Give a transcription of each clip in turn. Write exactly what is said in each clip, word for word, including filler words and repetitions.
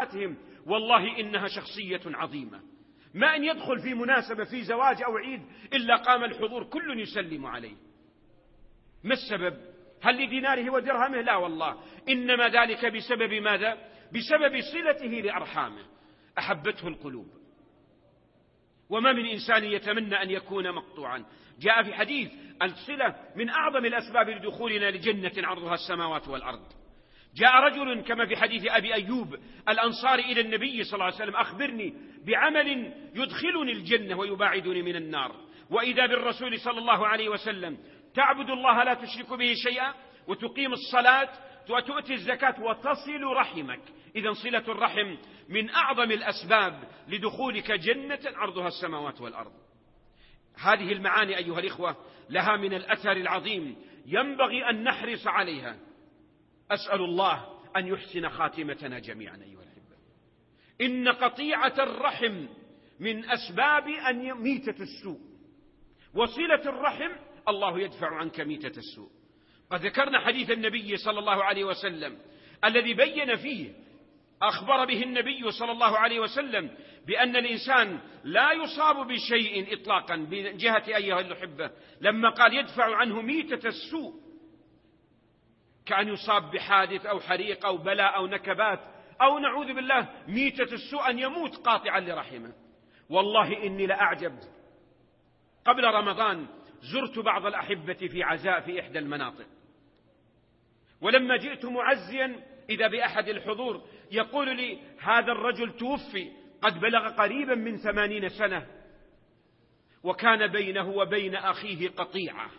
مناسباتهم. والله إنها شخصية عظيمة، ما أن يدخل في مناسبة في زواج أو عيد إلا قام الحضور كل يسلم عليه. ما السبب؟ هل لديناره ودرهمه؟ لا والله، إنما ذلك بسبب ماذا؟ بسبب صلته لأرحامه، أحبته القلوب. وما من إنسان يتمنى أن يكون مقطوعا. جاء في حديث الصلة من أعظم الأسباب لدخولنا لجنة عرضها السماوات والأرض. جاء رجل كما في حديث أبي أيوب الأنصاري إلى النبي صلى الله عليه وسلم: أخبرني بعمل يدخلني الجنة ويباعدني من النار. وإذا بالرسول صلى الله عليه وسلم: تعبد الله لا تشرك به شيئا، وتقيم الصلاة، وتؤتي الزكاة، وتصل رحمك. إذن صلة الرحم من أعظم الأسباب لدخولك جنة عرضها السماوات والأرض. هذه المعاني أيها الإخوة لها من الأثر العظيم، ينبغي أن نحرص عليها. أسأل الله أن يحسن خاتمتنا جميعا أيها الأحبة. إن قطيعة الرحم من أسباب أن ميتة السوء، وصلة الرحم الله يدفع عنك ميتة السوء. قد ذكرنا حديث النبي صلى الله عليه وسلم الذي بين فيه، أخبر به النبي صلى الله عليه وسلم بأن الإنسان لا يصاب بشيء إطلاقا من جهة أيها الأحبة، لما قال يدفع عنه ميتة السوء، كأن يصاب بحادث أو حريق أو بلاء أو نكبات، أو نعوذ بالله ميتة السوء أن يموت قاطعا لرحمه. والله إني لأعجب، قبل رمضان زرت بعض الأحبة في عزاء في إحدى المناطق، ولما جئت معزيا إذا بأحد الحضور يقول لي: هذا الرجل توفي قد بلغ قريبا من ثمانين سنة، وكان بينه وبين أخيه قطيعة.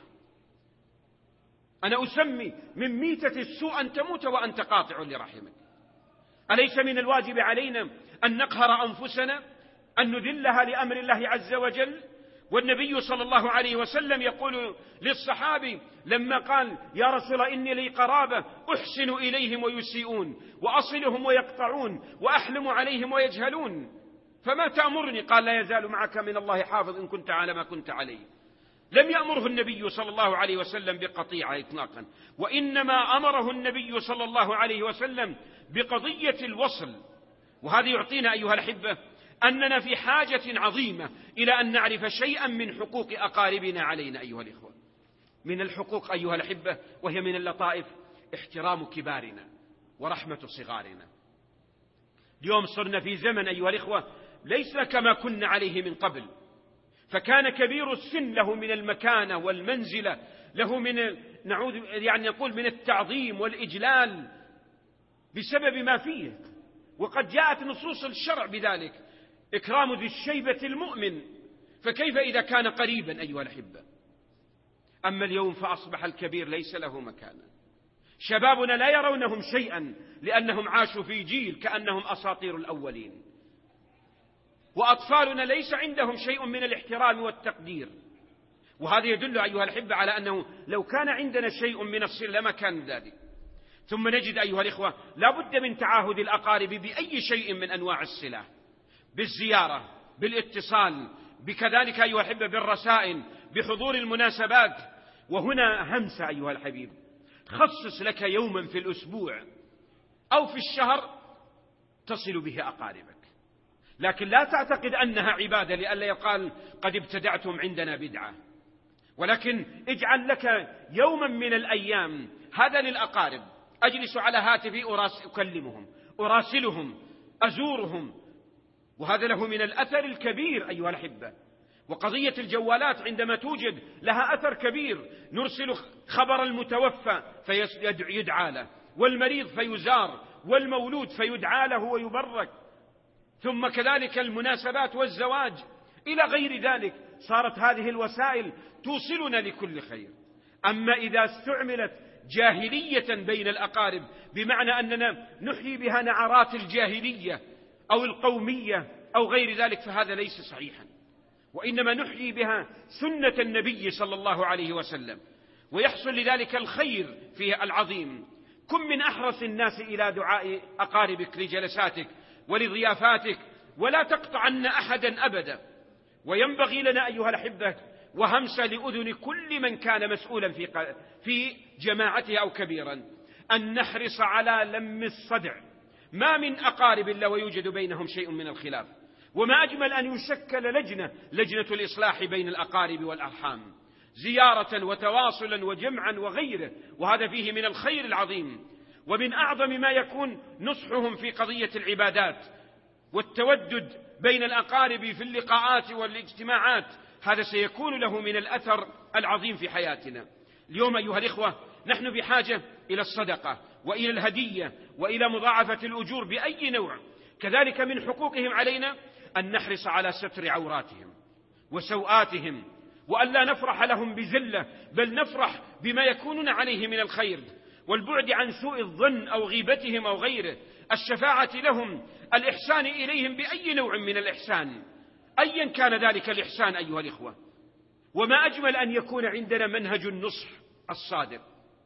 أنا أسمي من ميتة السوء أن تموت وأنت قاطع لرحمك. أليس من الواجب علينا أن نقهر أنفسنا، أن نذلها لأمر الله عز وجل؟ والنبي صلى الله عليه وسلم يقول للصحابي لما قال: يا رسول الله إني لي قرابة أحسن إليهم ويسيئون، وأصلهم ويقطعون، وأحلم عليهم ويجهلون، فما تأمرني؟ قال: لا يزال معك من الله حافظ إن كنت على ما كنت عليه. لم يأمره النبي صلى الله عليه وسلم بقطيعة إطلاقا، وإنما أمره النبي صلى الله عليه وسلم بقضية الوصل. وهذا يعطينا أيها الأحبة أننا في حاجة عظيمة إلى أن نعرف شيئا من حقوق أقاربنا علينا أيها الإخوة. من الحقوق أيها الأحبة وهي من اللطائف احترام كبارنا ورحمة صغارنا. اليوم صرنا في زمن أيها الإخوة ليس كما كنا عليه من قبل، فكان كبير السن له من المكانة والمنزلة، له من نعود يعني نقول من التعظيم والإجلال بسبب ما فيه، وقد جاءت نصوص الشرع بذلك: إكرام ذي الشيبة المؤمن. فكيف إذا كان قريبا أيها الأحبة؟ أما اليوم فأصبح الكبير ليس له مكانا. شبابنا لا يرونهم شيئا لأنهم عاشوا في جيل كأنهم أساطير الأولين، وأطفالنا ليس عندهم شيء من الاحترام والتقدير. وهذا يدل أيها الأحبة على أنه لو كان عندنا شيء من الصلة لما كان ذلك. ثم نجد أيها الإخوة لا بد من تعاهد الأقارب بأي شيء من أنواع الصلة، بالزيارة، بالاتصال، بكذلك أيها الأحبة بالرسائل، بحضور المناسبات. وهنا همسة أيها الحبيب: خصص لك يوما في الأسبوع أو في الشهر تصل به أقاربك، لكن لا تعتقد أنها عبادة لئلا يقال قد ابتدعتم عندنا بدعة، ولكن اجعل لك يوما من الأيام هذا للأقارب. أجلس على هاتفي أكلمهم، أراسلهم، أزورهم، وهذا له من الأثر الكبير أيها الأحبة. وقضية الجوالات عندما توجد لها أثر كبير، نرسل خبر المتوفى فيدعى له، والمريض فيزار، والمولود فيدعى له ويبرك، ثم كذلك المناسبات والزواج إلى غير ذلك. صارت هذه الوسائل توصلنا لكل خير. أما إذا استعملت جاهلية بين الأقارب بمعنى أننا نحيي بها نعرات الجاهلية أو القومية أو غير ذلك فهذا ليس صحيحا، وإنما نحيي بها سنة النبي صلى الله عليه وسلم، ويحصل لذلك الخير فيه العظيم. كن من أحرص الناس إلى دعاء أقاربك لجلساتك ولضيافاتك، ولا تقطعن أحدا أبدا. وينبغي لنا أيها الأحبة وهمس لأذن كل من كان مسؤولا في في جماعته أو كبيرا أن نحرص على لم الصدع ما من أقارب إلا ويوجد بينهم شيء من الخلاف، وما أجمل أن يشكل لجنة لجنة الإصلاح بين الأقارب والأرحام، زيارة وتواصلا وجمعا وغيره، وهذا فيه من الخير العظيم. ومن أعظم ما يكون نصحهم في قضية العبادات والتودد بين الأقارب في اللقاءات والاجتماعات، هذا سيكون له من الأثر العظيم في حياتنا. اليوم أيها الإخوة نحن بحاجة إلى الصدقة وإلى الهدية وإلى مضاعفة الأجور بأي نوع. كذلك من حقوقهم علينا أن نحرص على ستر عوراتهم وسوآتهم، وأن لا نفرح لهم بذلة، بل نفرح بما يكونون عليه من الخير، والبعد عن سوء الظن أو غيبتهم أو غيره، الشفاعة لهم، الإحسان إليهم بأي نوع من الإحسان أيا كان ذلك الإحسان أيها الإخوة. وما أجمل أن يكون عندنا منهج النصح الصادق.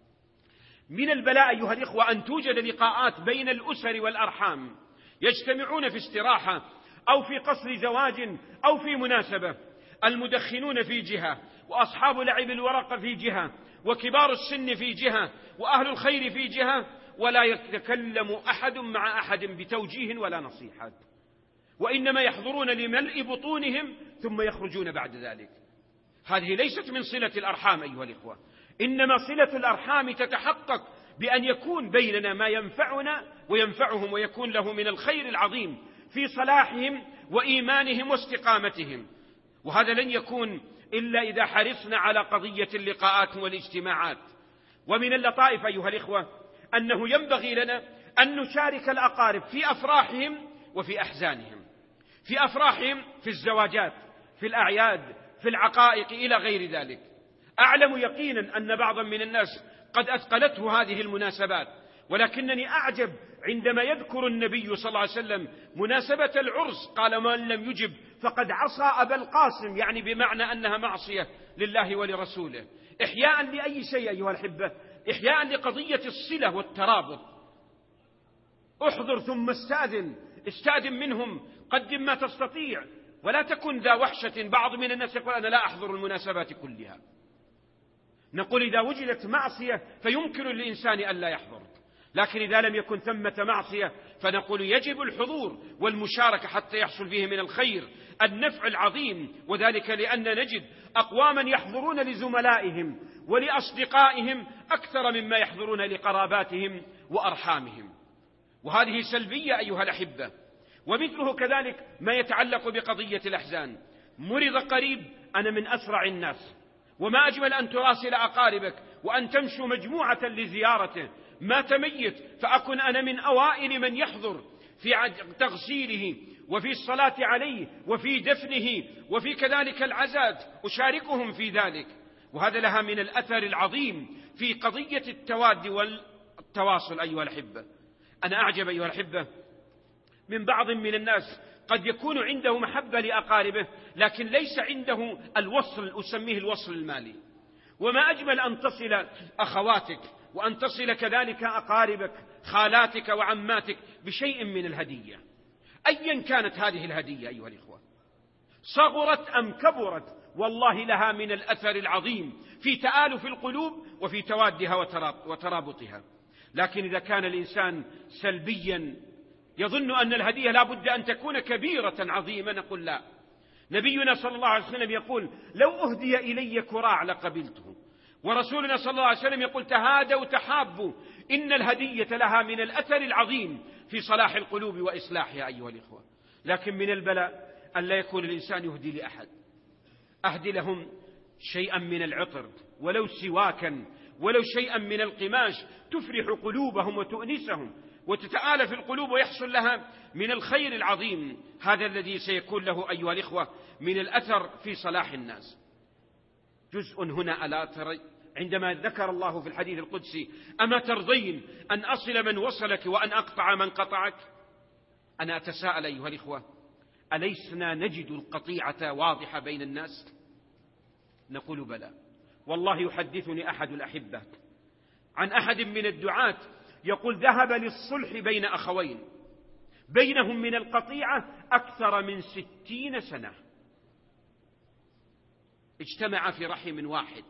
من البلاء أيها الإخوة أن توجد لقاءات بين الأسر والأرحام، يجتمعون في استراحة أو في قصر زواج أو في مناسبة، المدخنون في جهة، وأصحاب لعب الورق في جهة، وكبار السن في جهة، وأهل الخير في جهة، ولا يتكلم أحد مع أحد بتوجيه ولا نصيحة، وإنما يحضرون لملء بطونهم ثم يخرجون بعد ذلك. هذه ليست من صلة الأرحام أيها الإخوة، إنما صلة الأرحام تتحقق بأن يكون بيننا ما ينفعنا وينفعهم، ويكون له من الخير العظيم في صلاحهم وإيمانهم واستقامتهم. وهذا لن يكون إلا إذا حرصنا على قضية اللقاءات والاجتماعات. ومن اللطائف أيها الإخوة أنه ينبغي لنا أن نشارك الأقارب في أفراحهم وفي أحزانهم، في أفراحهم في الزواجات، في الأعياد، في العقائق إلى غير ذلك. أعلم يقينا أن بعضا من الناس قد أثقلته هذه المناسبات، ولكنني أعجب عندما يذكر النبي صلى الله عليه وسلم مناسبة العرس قال: من لم يجب فقد عصى أبا القاسم، يعني بمعنى أنها معصية لله ولرسوله. إحياء لأي شيء أيها الأحبة؟ إحياء لقضية الصلة والترابط. احضر ثم استأذن، استأذن منهم، قدم ما تستطيع، ولا تكن ذا وحشة. بعض من الناس يقول: أنا لا أحضر المناسبات كلها. نقول إذا وجدت معصية فيمكن للإنسان أن لا يحضر، لكن إذا لم يكن ثمة معصية فنقول يجب الحضور والمشاركة حتى يحصل فيه من الخير النفع العظيم. وذلك لأن نجد أقواما يحضرون لزملائهم ولأصدقائهم أكثر مما يحضرون لقراباتهم وأرحامهم، وهذه سلبية أيها الأحبة. ومثله كذلك ما يتعلق بقضية الأحزان. مرض قريب، أنا من أسرع الناس، وما أجمل أن تراسل أقاربك وأن تمشوا مجموعة لزيارته. مات ميت فأكن أنا من أوائل من يحضر في تغسيله وفي الصلاة عليه وفي دفنه وفي كذلك العزاء، أشاركهم في ذلك، وهذا لها من الأثر العظيم في قضية التواد والتواصل أيها الأحبة. أنا أعجب أيها الأحبة من بعض من الناس قد يكون عنده محبة لأقاربه لكن ليس عنده الوصل، أسميه الوصل المالي. وما أجمل أن تصل أخواتك وأن تصل كذلك أقاربك خالاتك وعماتك بشيء من الهدية أيا كانت هذه الهدية أيها الإخوة، صغرت أم كبرت، والله لها من الأثر العظيم في تآلف القلوب وفي توادها وترابطها. لكن إذا كان الإنسان سلبيا يظن أن الهدية لا بد أن تكون كبيرة عظيمة، نقول لا. نبينا صلى الله عليه وسلم يقول: لو أهدي إلي كراع لقبلته. ورسولنا صلى الله عليه وسلم يقول: تهادوا تحابوا. إن الهدية لها من الأثر العظيم في صلاح القلوب وإصلاحها أيها الإخوة. لكن من البلاء أن لا يكون الإنسان يهدي لأحد. أهدي لهم شيئا من العطر، ولو سواكا، ولو شيئا من القماش، تفرح قلوبهم وتؤنسهم وتتآلف القلوب ويحصل لها من الخير العظيم. هذا الذي سيكون له أيها الإخوة من الأثر في صلاح الناس. جزء هنا ألا ترى عندما ذكر الله في الحديث القدسي: أما ترضين أن أصل من وصلك وأن أقطع من قطعك؟ أنا أتساءل أيها الإخوة: أليسنا نجد القطيعة واضحة بين الناس؟ نقول بلى. والله يحدثني أحد الأحبة عن أحد من الدعاة يقول: ذهب للصلح بين أخوين بينهم من القطيعة أكثر من ستين سنة، اجتمع في رحم واحد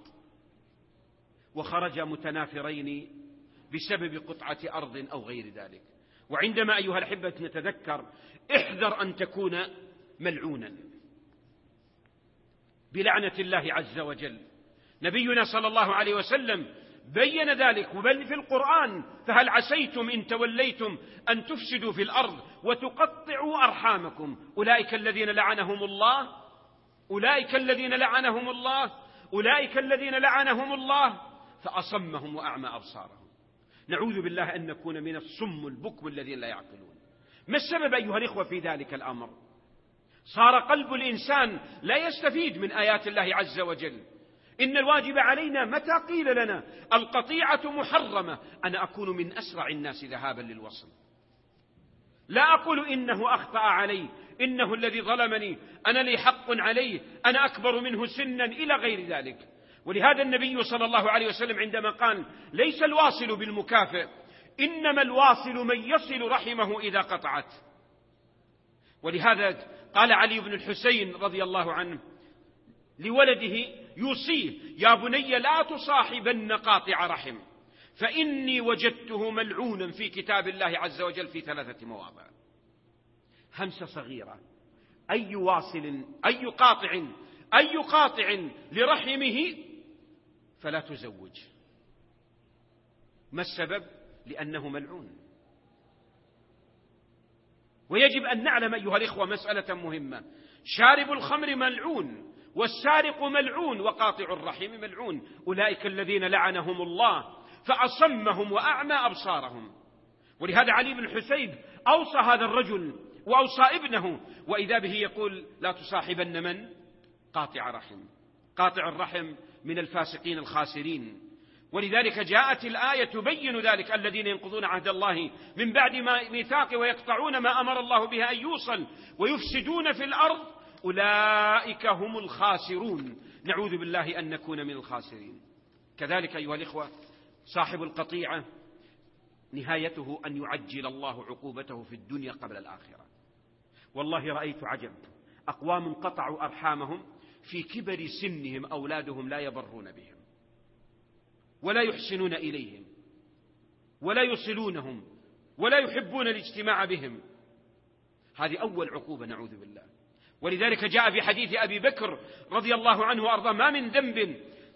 وخرج متنافرين بسبب قطعة أرض أو غير ذلك. وعندما أيها الأحبة نتذكر احذر أن تكون ملعونا بلعنة الله عز وجل. نبينا صلى الله عليه وسلم بين ذلك، بل في القرآن: فهل عسيتم إن توليتم أن تفسدوا في الأرض وتقطعوا أرحامكم أولئك الذين لعنهم الله أولئك الذين لعنهم الله أولئك الذين لعنهم الله فأصمهم وأعمى أبصارهم. نعوذ بالله أن نكون من الصم البكم الذين لا يعقلون. ما السبب أيها الإخوة في ذلك الأمر؟ صار قلب الإنسان لا يستفيد من آيات الله عز وجل. إن الواجب علينا متى قيل لنا القطيعة محرمة أن أكون من أسرع الناس ذهابا للوصل. لا أقول إنه أخطأ علي، إنه الذي ظلمني، أنا لي حق عليه، أنا أكبر منه سنا إلى غير ذلك. ولهذا النبي صلى الله عليه وسلم عندما قال: ليس الواصل بالمكافئ، إنما الواصل من يصل رحمه إذا قطعت. ولهذا قال علي بن الحسين رضي الله عنه لولده يوصيه: يا بني لا تصاحبن قاطع رحم، فإني وجدته ملعونا في كتاب الله عز وجل في ثلاثة مواضع. همسة صغيرة: أي واصل أي قاطع أي قاطع لرحمه فلا تزوج. ما السبب؟ لأنه ملعون. ويجب أن نعلم أيها الإخوة مسألة مهمة: شارب الخمر ملعون، والسارق ملعون، وقاطع الرحم ملعون. أولئك الذين لعنهم الله فأصمهم وأعمى أبصارهم. ولهذا علي بن الحسين أوصى هذا الرجل وأوصى ابنه، وإذا به يقول: لا تصاحبن من قاطع رحم. قاطع الرحم من الفاسقين الخاسرين. ولذلك جاءت الآية تبين ذلك: الذين ينقضون عهد الله من بعد ما ميثاقه ويقطعون ما أمر الله به أن يوصل ويفسدون في الأرض أولئك هم الخاسرون. نعوذ بالله أن نكون من الخاسرين. كذلك أيها الإخوة صاحب القطيعة نهايته أن يعجل الله عقوبته في الدنيا قبل الآخرة. والله رأيت عجب: أقوام قطعوا أرحامهم في كبر سنهم أولادهم لا يبرون بهم ولا يحسنون إليهم ولا يصلونهم ولا يحبون الاجتماع بهم. هذه أول عقوبة، نعوذ بالله. ولذلك جاء في حديث أبي بكر رضي الله عنه وأرضاه: ما من ذنب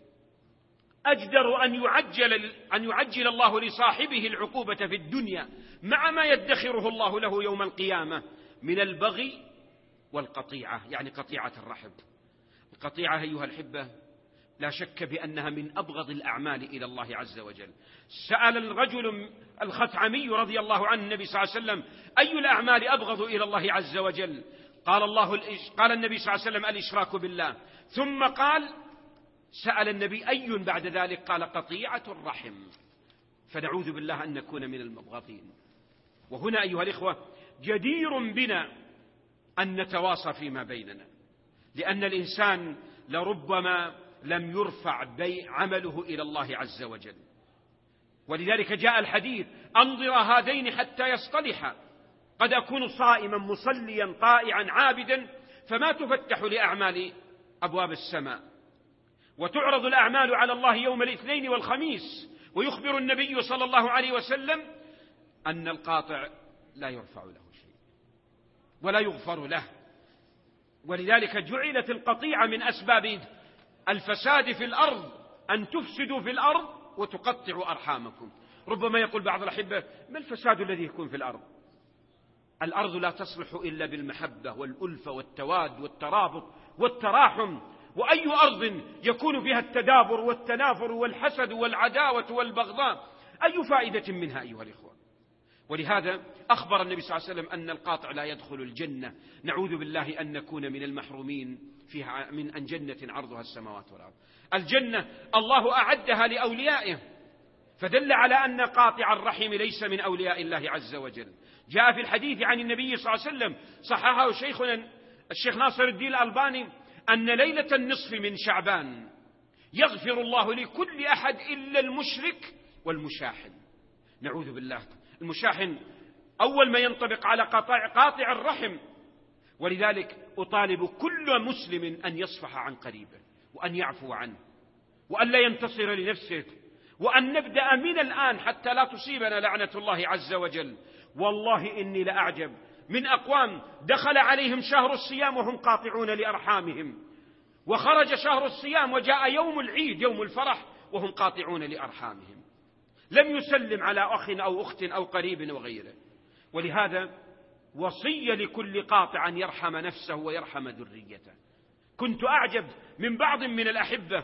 أجدر أن يعجل, أن يعجل الله لصاحبه العقوبة في الدنيا مع ما يدخره الله له يوم القيامة من البغي والقطيعة، يعني قطيعة الرحم. القطيعة أيها الأحبة لا شك بأنها من أبغض الأعمال إلى الله عز وجل. سأل الرجل الخثعمي رضي الله عنه النبي صلى الله عليه وسلم: أي الأعمال أبغض إلى الله عز وجل؟ قال, الله قال النبي صلى الله عليه وسلم: الإشراك بالله. ثم قال سأل النبي: أي بعد ذلك؟ قال: قطيعة الرحم. فنعوذ بالله أن نكون من المبغضين. وهنا أيها الإخوة جدير بنا أن نتواصى فيما بيننا، لأن الإنسان لربما لم يرفع بي عمله إلى الله عز وجل. ولذلك جاء الحديث: أنظر هذين حتى يصطلحا. قد أكون صائما مصليا طائعا عابدا فما تفتح لأعمال أبواب السماء، وتعرض الأعمال على الله يوم الاثنين والخميس، ويخبر النبي صلى الله عليه وسلم أن القاطع لا يرفع له شيء ولا يغفر له. ولذلك جعلت القطيعة من أسباب الفساد في الأرض، أن تفسدوا في الأرض وتقطعوا أرحامكم. ربما يقول بعض الأحبة: ما الفساد الذي يكون في الأرض؟ الأرض لا تصلح إلا بالمحبة والألفة والتواد والترابط والتراحم. وأي أرض يكون فيها التدابر والتنافر والحسد والعداوة والبغضاء أي فائدة منها أيها الإخوة؟ ولهذا أخبر النبي صلى الله عليه وسلم أن القاطع لا يدخل الجنة. نعوذ بالله أن نكون من المحرومين فيها من أن جنة عرضها السماوات والأرض. الجنة الله أعدها لأوليائه، فدل على أن قاطع الرحم ليس من أولياء الله عز وجل. جاء في الحديث عن النبي صلى الله عليه وسلم صححه شيخنا الشيخ ناصر الدين الألباني أن ليلة النصف من شعبان يغفر الله لكل أحد إلا المشرك والمشاحن. نعوذ بالله. المشاحن أول ما ينطبق على قاطع, قاطع الرحم. ولذلك أطالب كل مسلم أن يصفح عن قريبه وأن يعفو عنه وأن لا ينتصر لنفسه، وأن نبدأ من الآن حتى لا تصيبنا لعنة الله عز وجل، والله إني لأعجب من أقوام دخل عليهم شهر الصيام وهم قاطعون لأرحامهم، وخرج شهر الصيام وجاء يوم العيد يوم الفرح وهم قاطعون لأرحامهم، لم يسلم على أخ أو أخت أو قريب وغيره. ولهذا وصية لكل قاطع أن يرحم نفسه ويرحم ذريته. كنت أعجب من بعض من الأحبة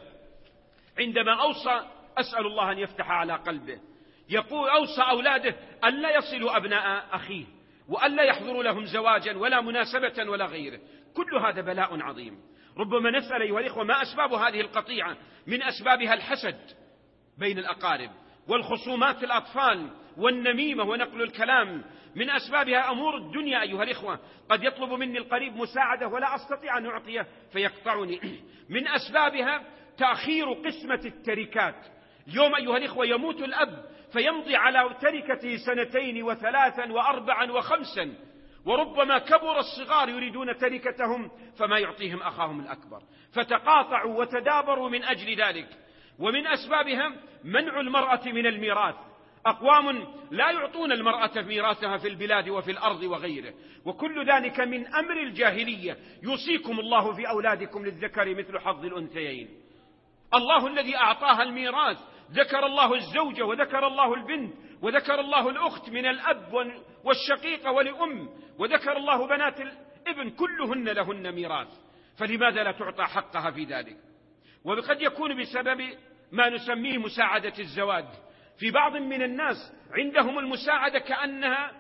عندما أوصى، أسأل الله أن يفتح على قلبه، يقول أوصى أولاده أن لا يصلوا أبناء أخيه وأن لا يحضروا لهم زواجا ولا مناسبة ولا غيره. كل هذا بلاء عظيم. ربما نسأل أيها الإخوة ما أسباب هذه القطيعة؟ من أسبابها الحسد بين الأقارب، والخصومات الأطفال، والنميمة ونقل الكلام. من أسبابها أمور الدنيا أيها الإخوة، قد يطلب مني القريب مساعدة ولا أستطيع أن أعطيه فيقطعني. من أسبابها تأخير قسمة التركات. اليوم أيها الإخوة يموت الأب فيمضي على تركته سنتين وثلاثا وأربعا وخمسا، وربما كبر الصغار يريدون تركتهم فما يعطيهم أخاهم الأكبر، فتقاطعوا وتدابروا من أجل ذلك. ومن أسبابها منع المرأة من الميراث. أقوام لا يعطون المرأة ميراثها في البلاد وفي الأرض وغيره، وكل ذلك من أمر الجاهلية. يوصيكم الله في أولادكم للذكر مثل حظ الأنثيين. الله الذي أعطاها الميراث، ذكر الله الزوجة وذكر الله البنت وذكر الله الأخت من الأب والشقيقة ولأم، وذكر الله بنات الابن، كلهن لهن ميراث، فلماذا لا تعطى حقها في ذلك؟ وقد يكون بسبب ما نسميه مساعدة الزواج. في بعض من الناس عندهم المساعدة كأنها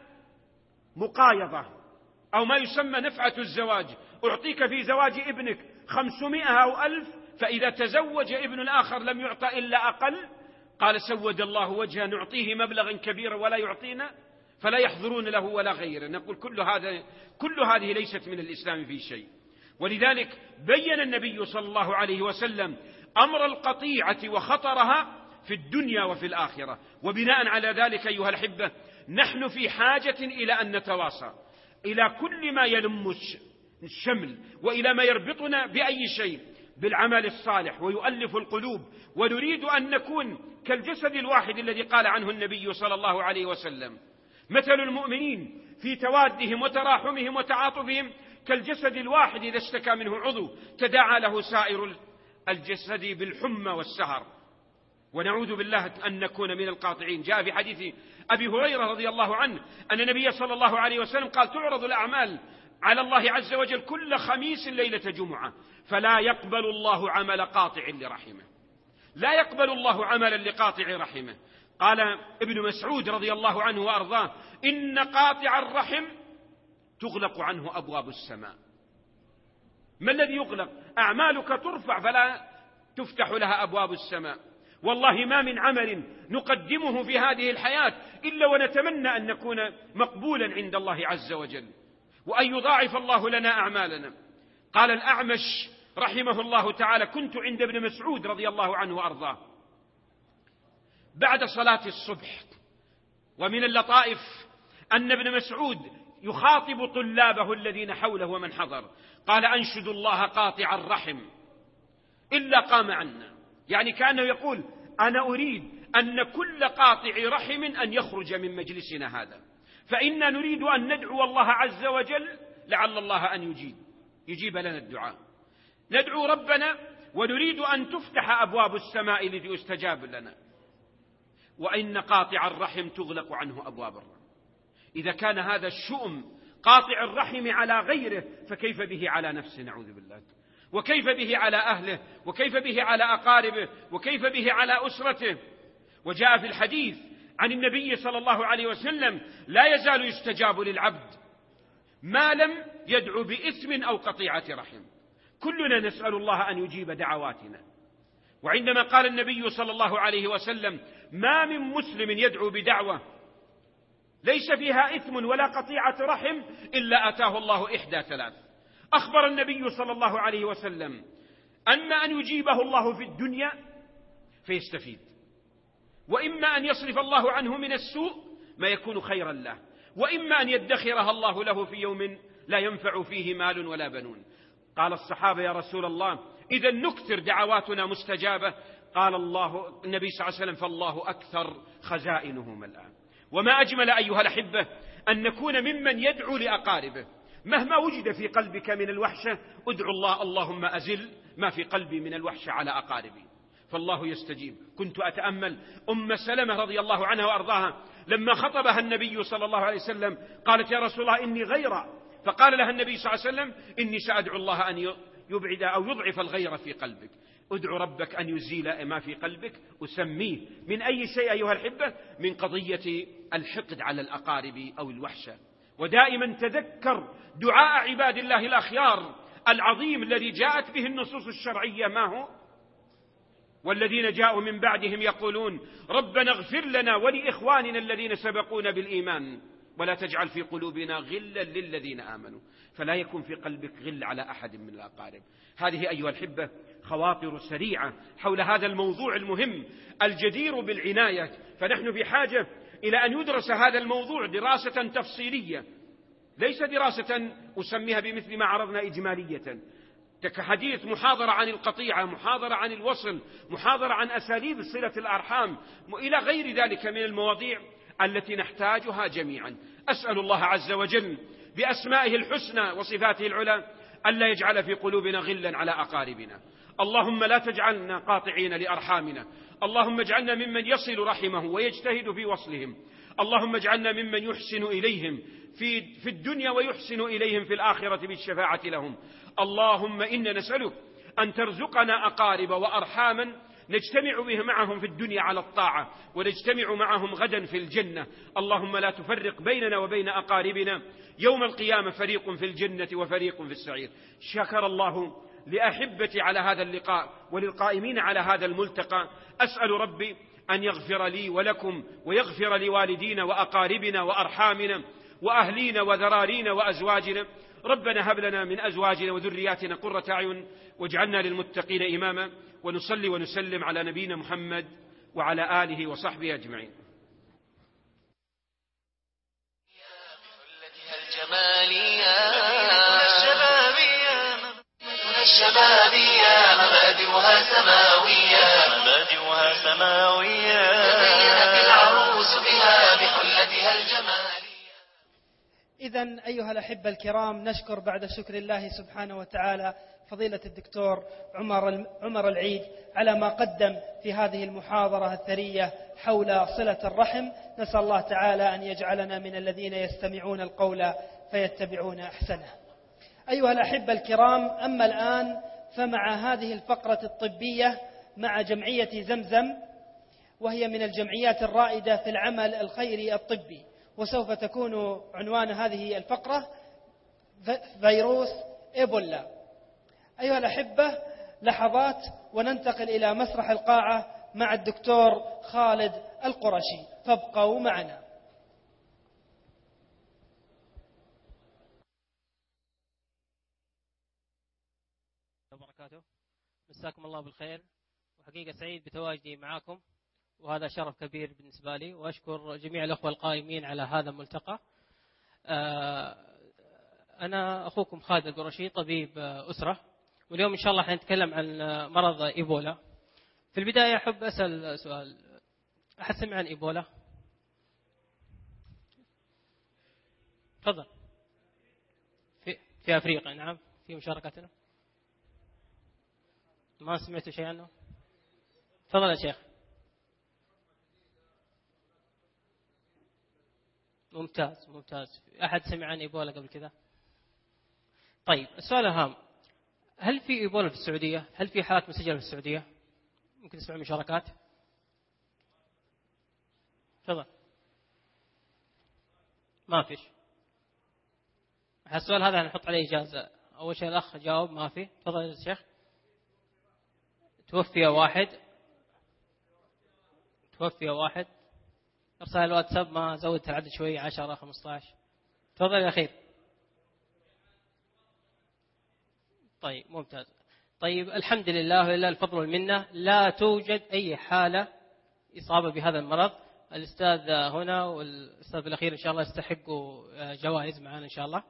مقايضة أو ما يسمى نفعة الزواج. أعطيك في زواج ابنك خمسمائة أو ألف، فإذا تزوج ابن الآخر لم يعطى إلا أقل، قال سود الله وجهه، نعطيه مبلغا كبيرا ولا يعطينا، فلا يحضرون له ولا غيره. نقول كل هذا كل هذه ليست من الإسلام في شيء. ولذلك بين النبي صلى الله عليه وسلم أمر القطيعة وخطرها في الدنيا وفي الآخرة. وبناء على ذلك أيها الأحبة نحن في حاجة إلى أن نتواصى إلى كل ما يلم الشمل وإلى ما يربطنا بأي شيء بالعمل الصالح ويؤلف القلوب، ونريد أن نكون كالجسد الواحد الذي قال عنه النبي صلى الله عليه وسلم: مثل المؤمنين في توادهم وتراحمهم وتعاطفهم كالجسد الواحد إذا اشتكى منه عضو تداعى له سائر الجسد بالحمى والسهر. ونعوذ بالله أن نكون من القاطعين. جاء في حديث أبي هريرة رضي الله عنه أن النبي صلى الله عليه وسلم قال: تعرض الأعمال على الله عز وجل كل خميس ليلة جمعة، فلا يقبل الله عمل قاطع لرحمه. لا يقبل الله عملا لقاطع رحمه. قال ابن مسعود رضي الله عنه وأرضاه: إن قاطع الرحم تغلق عنه أبواب السماء. ما الذي يغلق؟ أعمالك ترفع فلا تفتح لها أبواب السماء. والله ما من عمل نقدمه في هذه الحياة إلا ونتمنى أن نكون مقبولا عند الله عز وجل، وأن يضاعف الله لنا أعمالنا. قال الأعمش رحمه الله تعالى: كنت عند ابن مسعود رضي الله عنه وأرضاه بعد صلاة الصبح، ومن اللطائف أن ابن مسعود يخاطب طلابه الذين حوله ومن حضر، قال: أنشد الله قاطع الرحم إلا قام عنا. يعني كأنه يقول: أنا أريد أن كل قاطع رحم أن يخرج من مجلسنا هذا، فإنا نريد أن ندعو الله عز وجل لعل الله أن يجيب يجيب لنا الدعاء. ندعو ربنا ونريد أن تفتح أبواب السماء ليستجاب لنا. وإن قاطع الرحم تغلق عنه أبواب الرحم. إذا كان هذا الشؤم قاطع الرحم على غيره فكيف به على نفسه؟ نعوذ بالله. وكيف به على أهله؟ وكيف به على أقاربه؟ وكيف به على أسرته؟ وجاء في الحديث عن النبي صلى الله عليه وسلم: لا يزال يستجاب للعبد ما لم يدعو بإثم أو قطيعة رحم. كلنا نسأل الله أن يجيب دعواتنا. وعندما قال النبي صلى الله عليه وسلم: ما من مسلم يدعو بدعوة ليس فيها إثم ولا قطيعة رحم إلا أتاه الله إحدى ثلاث. أخبر النبي صلى الله عليه وسلم: أما أن يجيبه الله في الدنيا فيستفيد، وإما أن يصرف الله عنه من السوء ما يكون خيرا له، وإما أن يدخرها الله له في يوم لا ينفع فيه مال ولا بنون. قال الصحابة: يا رسول الله إذا نكثر دعواتنا مستجابة. قال الله النبي صلى الله عليه وسلم: فالله أكثر خزائنه ملآن. وما أجمل أيها الأحبة أن نكون ممن يدعو لأقاربه. مهما وجد في قلبك من الوحشة ادعو الله: اللهم أزل ما في قلبي من الوحشة على أقاربي، فالله يستجيب. كنت أتأمل أم سلمة رضي الله عنها وأرضاها لما خطبها النبي صلى الله عليه وسلم، قالت: يا رسول الله إني غيرة. فقال لها النبي صلى الله عليه وسلم: إني سأدعو الله أن يبعد أو يضعف الغيرة في قلبك. ادعو ربك أن يزيل ما في قلبك، وسميه من أي شيء أيها الحبة، من قضية الحقد على الأقارب أو الوحشة. ودائما تذكر دعاء عباد الله الأخيار العظيم الذي جاءت به النصوص الشرعية. ما هو؟ والذين جاءوا من بعدهم يقولون ربنا اغفر لنا ولإخواننا الذين سبقونا بالإيمان ولا تجعل في قلوبنا غلا للذين آمنوا. فلا يكون في قلبك غل على أحد من الأقارب. هذه أيها الحبة خواطر سريعة حول هذا الموضوع المهم الجدير بالعناية. فنحن بحاجة إلى أن يدرس هذا الموضوع دراسة تفصيلية، ليس دراسة أسميها بمثل ما عرضنا إجمالية، كحديث محاضرة عن القطيعة، محاضرة عن الوصل، محاضرة عن أساليب صلة الأرحام، إلى غير ذلك من المواضيع التي نحتاجها جميعا. أسأل الله عز وجل بأسمائه الحسنى وصفاته العلى ألا يجعل في قلوبنا غلا على أقاربنا. اللهم لا تجعلنا قاطعين لأرحامنا، اللهم اجعلنا ممن يصل رحمه ويجتهد في وصلهم، اللهم اجعلنا ممن يحسن إليهم في, في الدنيا ويحسن إليهم في الآخرة بالشفاعة لهم. اللهم إنا نسألك أن ترزقنا أقارب وأرحاما نجتمع بهم معهم في الدنيا على الطاعة ونجتمع معهم غدا في الجنة. اللهم لا تفرق بيننا وبين أقاربنا يوم القيامة، فريق في الجنة وفريق في السعير. شكر الله لأحبتي على هذا اللقاء وللقائمين على هذا الملتقى. أسأل ربي أن يغفر لي ولكم ويغفر لوالدينا وأقاربنا وأرحامنا وأهلينا وذرارينا وأزواجنا. ربنا هب لنا من أزواجنا وذرياتنا قرة أعين واجعلنا للمتقين إماما. ونصلي ونسلم على نبينا محمد وعلى آله وصحبه أجمعين. الشبابية مبادئها سماوية مبادئها سماوية تزينت العروس بها بحلتها الجمالية. إذن أيها الأحبة الكرام، نشكر بعد شكر الله سبحانه وتعالى فضيلة الدكتور عمر عمر العيد على ما قدم في هذه المحاضرة الثرية حول صلة الرحم. نسأل الله تعالى أن يجعلنا من الذين يستمعون القول فيتبعون أحسنه. أيها الأحبة الكرام، أما الآن فمع هذه الفقرة الطبية مع جمعية زمزم، وهي من الجمعيات الرائدة في العمل الخيري الطبي، وسوف تكون عنوان هذه الفقرة فيروس إيبولا. أيها الأحبة، لحظات وننتقل إلى مسرح القاعة مع الدكتور خالد القرشي، فابقوا معنا. وبركاته. مساكم الله بالخير، وحقيقة سعيد بتواجدي معاكم، وهذا شرف كبير بالنسبة لي، وأشكر جميع الأخوة القائمين على هذا الملتقى. أنا أخوكم خالد القرشي، طبيب أسرة، واليوم إن شاء الله حنتكلم عن مرض إيبولا. في البداية أحب أسأل سؤال، أحد سمع عن إيبولا؟ تفضل. في, في أفريقيا، نعم، في مشاركتنا. ما سمعتوا شيء عنه؟ تفضل يا شيخ. ممتاز ممتاز. أحد سمع عن إيبولا قبل كذا؟ طيب، السؤال الهام، هل في إيبولا في السعودية؟ هل في حالات مسجلة في السعودية؟ ممكن تسمع مشاركات؟ تفضل. ما فيش. السؤال هذا نحط عليه إجازة. أول شيء الأخ جاوب ما في. تفضل يا شيخ. توفي واحد توفي واحد ارسل الواتساب ما زودت العدد شوي، عشرة خمسة عشر. تفضل يا أخي. طيب ممتاز. طيب الحمد لله ولله الفضل والمنة، لا توجد أي حالة إصابة بهذا المرض. الأستاذ هنا والأستاذ الأخير إن شاء الله يستحقوا جوائز معنا إن شاء الله.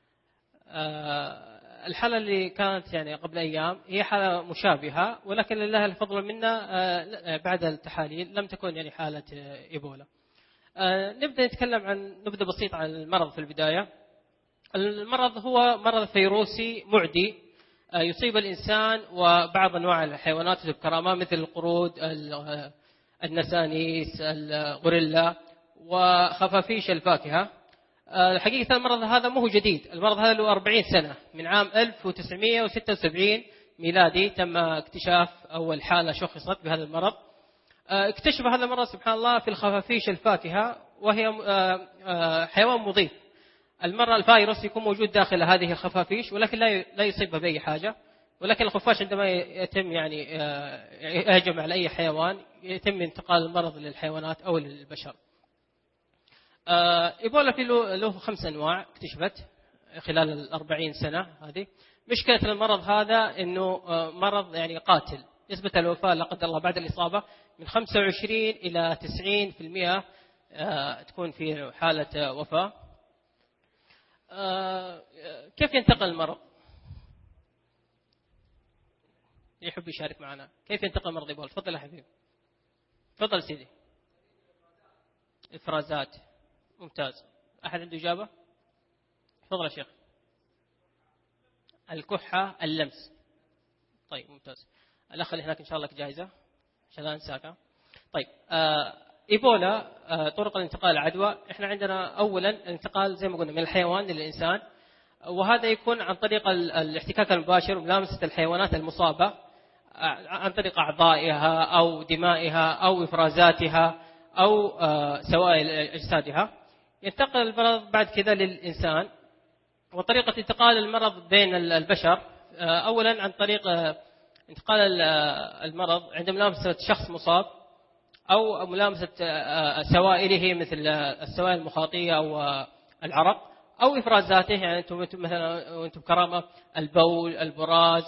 الحالة اللي كانت يعني قبل أيام هي حالة مشابهة، ولكن لله الفضل والمنة بعد التحاليل لم تكن يعني حالة إيبولا. آه نبدأ نتكلم عن نبدأ بسيط عن المرض في البداية. المرض هو مرض فيروسي معدي آه يصيب الإنسان وبعض أنواع الحيوانات الكرامة مثل القرود، النسانيس، الغوريلا، وخفافيش الفاكهة. آه حقيقة المرض هذا مو جديد، المرض هذا له أربعين سنة، من عام ألف وتسعمئة وستة وسبعين ميلادي تم اكتشاف أول حالة شخصت بهذا المرض. اكتشف هذا المرض سبحان الله في الخفافيش الفاكهة، وهي حيوان مضيف. المرة الفيروس يكون موجود داخل هذه الخفافيش ولكن لا لا يصيبها بأي حاجة، ولكن الخفاش عندما يتم يعني يهجم على أي حيوان يتم انتقال المرض للحيوانات أو للبشر. إيبولا في له خمس أنواع اكتشفت خلال الأربعين سنة هذه. مشكلة المرض هذا إنه مرض يعني قاتل، نسبة الوفاة لا قدر الله بعد الإصابة من خمسة وعشرين إلى تسعين بالمئة تكون في حالة وفاة. كيف ينتقل المرض؟ يحب يشارك معنا كيف ينتقل مرض إيبولا؟ تفضل يا حبيبي. تفضل سيدي. إفرازات، ممتاز. أحد عنده إجابة؟ تفضل يا شيخ. الكحة، اللمس. طيب ممتاز. الأخ اللي هناك إن شاء الله لك جائزة عشان لا أنساك. طيب آه إيبولا آه طرق الانتقال العدوى. إحنا عندنا أولا الانتقال زي ما قلنا من الحيوان للإنسان، وهذا يكون عن طريق الاحتكاك المباشر وملامسة الحيوانات المصابة آه عن طريق أعضائها أو دمائها أو إفرازاتها أو آه سوائل أجسادها. ينتقل المرض بعد كذا للإنسان. وطريقة انتقال المرض بين البشر آه أولا عن طريق آه انتقال المرض عند ملامسة شخص مصاب أو ملامسة سوائله مثل السوائل المخاطية أو العرق أو إفرازاته، يعني أنتم مثلا وأنتم بكرامة البول، البراز،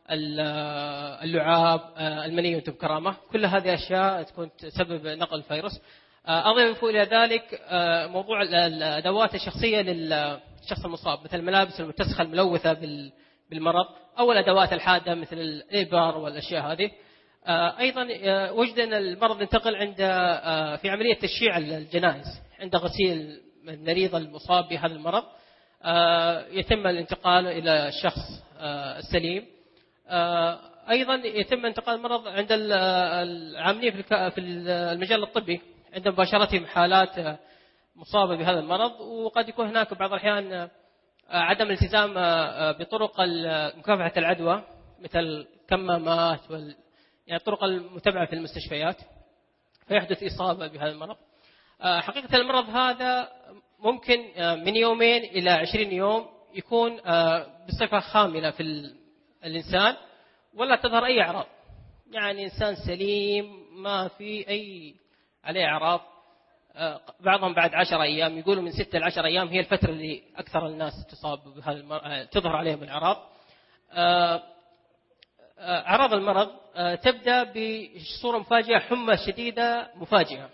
اللعاب، المني وأنتم بكرامة، كل هذه أشياء تكون تسبب نقل الفيروس. أضيف إلى ذلك موضوع الأدوات الشخصية للشخص المصاب مثل الملابس المتسخة الملوثة بالمرض أو الأدوات الحادة مثل الإبر والأشياء هذه. أيضا وجد أن المرض ينتقل عند في عملية تشييع الجنائز، عند غسيل المريض المصاب بهذا المرض يتم الانتقال إلى الشخص السليم. أيضا يتم انتقال المرض عند العاملين في المجال الطبي عند مباشرتهم حالات مصابة بهذا المرض، وقد يكون هناك بعض الأحيان عدم الالتزام بطرق مكافحة العدوى مثل الكمامات وال يعني طرق المتبعة في المستشفيات، فيحدث إصابة بهذا المرض. حقيقة المرض هذا ممكن من يومين إلى عشرين يوم يكون بصفة خاملة في الإنسان ولا تظهر أي أعراض، يعني إنسان سليم ما في أي عليه أعراض. بعضهم بعد عشر أيام، يقولوا من ستة لعشر أيام هي الفترة اللي أكثر الناس تصاب بهذا المرض تظهر عليهم الأعراض. أعراض المرض تبدأ بصورة مفاجئة، حمى شديدة مفاجئة،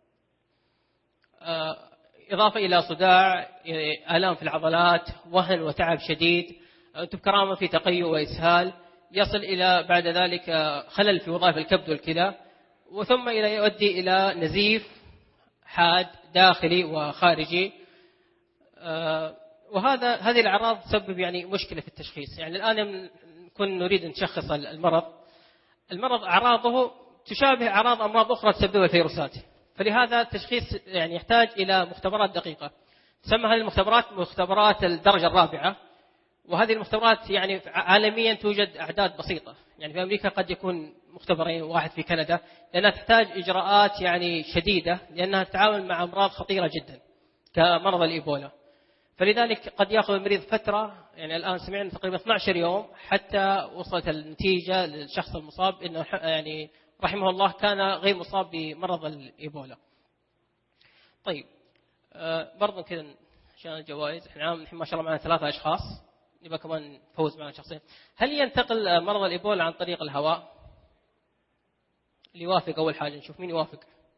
إضافة إلى صداع، آلام في العضلات، وهن وتعب شديد، أنتم بكرامة في تقيؤ وإسهال، يصل إلى بعد ذلك خلل في وظائف الكبد والكلى، وثم إلى يؤدي إلى نزيف حاد داخلي وخارجي. وهذا هذه الأعراض تسبب يعني مشكلة في التشخيص. يعني الآن كنا نريد أن نشخص المرض، المرض أعراضه تشابه أعراض أمراض أخرى تسببها الفيروسات، فلهذا التشخيص يعني يحتاج إلى مختبرات دقيقة. تسمى هذه المختبرات مختبرات الدرجة الرابعة، وهذه المختبرات يعني عالميا توجد أعداد بسيطة، يعني في أمريكا قد يكون مختبرين، واحد في كندا، لأنها تحتاج إجراءات يعني شديدة لأنها تتعامل مع أمراض خطيرة جدا كمرض الإيبولا. فلذلك قد يأخذ المريض فترة، يعني الآن سمعنا تقريبا اثني عشر يوم حتى وصلت النتيجة للشخص المصاب إنه يعني رحمه الله كان غير مصاب بمرض الإيبولا. طيب آه برضو كذا عشان الجوائز، احنا الحين ما شاء الله معنا ثلاثة أشخاص، نبقى كمان نفوز معنا شخصين. هل ينتقل مرض الإيبولا عن طريق الهواء؟ اللي يوافق أول حاجة نشوف مين يوافق.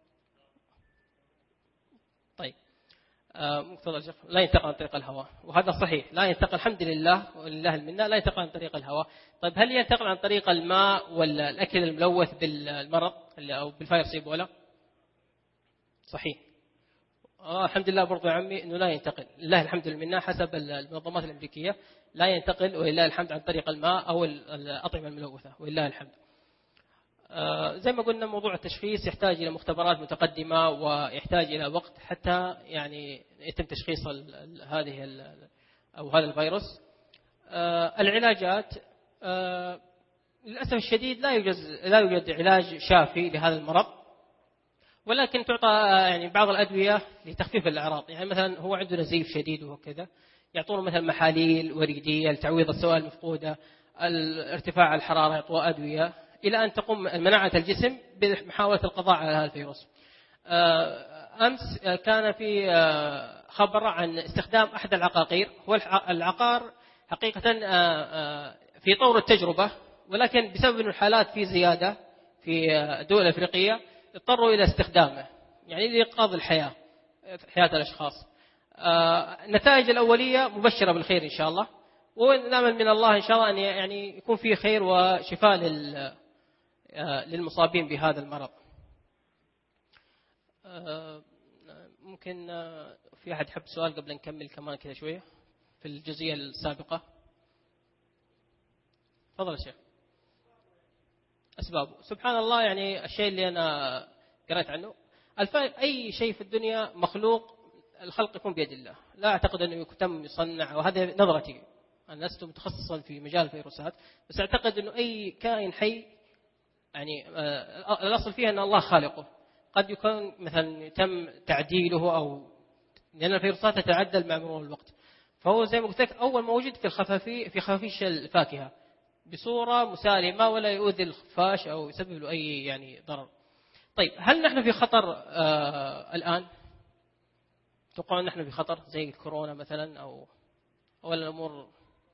طيب مقتضى الشيخ لا ينتقل عن طريق الهواء، وهذا صحيح، لا ينتقل الحمد لله ولله المنة، لا ينتقل عن طريق الهواء. طيب هل ينتقل عن طريق الماء ولا الأكل الملوث بالمرض أو بالفيروس إيبولا؟ صحيح، آه الحمد لله برضو يا عمي أنه لا ينتقل، لله الحمد لله حسب المنظمات الأمريكية لا ينتقل ولله الحمد عن طريق الماء أو الأطعمة الملوثة ولله الحمد. آه زي ما قلنا موضوع التشخيص يحتاج إلى مختبرات متقدمة ويحتاج إلى وقت حتى يعني يتم تشخيص هذه أو هذا الفيروس. آه العلاجات آه للأسف الشديد لا يوجد لا يوجد علاج شافي لهذا المرض، ولكن تعطى يعني بعض الأدوية لتخفيف الأعراض. يعني مثلا هو عنده نزيف شديد وكذا يعطونه مثلا محاليل وريدية لتعويض السوائل المفقودة، الارتفاع الحرارة يعطوه أدوية إلى أن تقوم مناعة الجسم بمحاولة القضاء على هذا الفيروس. أمس كان في خبر عن استخدام أحد العقاقير. هو العقار حقيقة في طور التجربة، ولكن بسبب أن الحالات في زيادة في الدول الأفريقية اضطروا إلى استخدامه يعني لإنقاذ الحياة حياة الأشخاص. النتائج الأولية مبشرة بالخير إن شاء الله، ونأمل من الله إن شاء الله أن يعني يكون فيه خير وشفاء للمصابين بهذا المرض. ممكن في أحد حب سؤال قبل نكمل كمان كذا شوية في الجزئية السابقة؟ تفضل يا شيخ. أسبابه سبحان الله، يعني الشيء اللي أنا قرأت عنه أي شيء في الدنيا مخلوق الخلق يكون بيد الله، لا أعتقد أنه يتم يصنع، وهذا نظرتي أنا لست متخصصا في مجال الفيروسات، بس أعتقد أنه أي كائن حي يعني الأصل فيها أن الله خالقه، قد يكون مثلا يتم تعديله أو لأن الفيروسات تتعدل مع مرور الوقت. فهو زي ما قلت لك أول ما وجد في الخفافي في خفافيش الفاكهة بصورة مسالمة ولا يؤذي الخفاش أو يسبب له أي يعني ضرر. طيب هل نحن في خطر آه الآن؟ توقعوا أن نحن في خطر زي الكورونا مثلا أو أو الأمور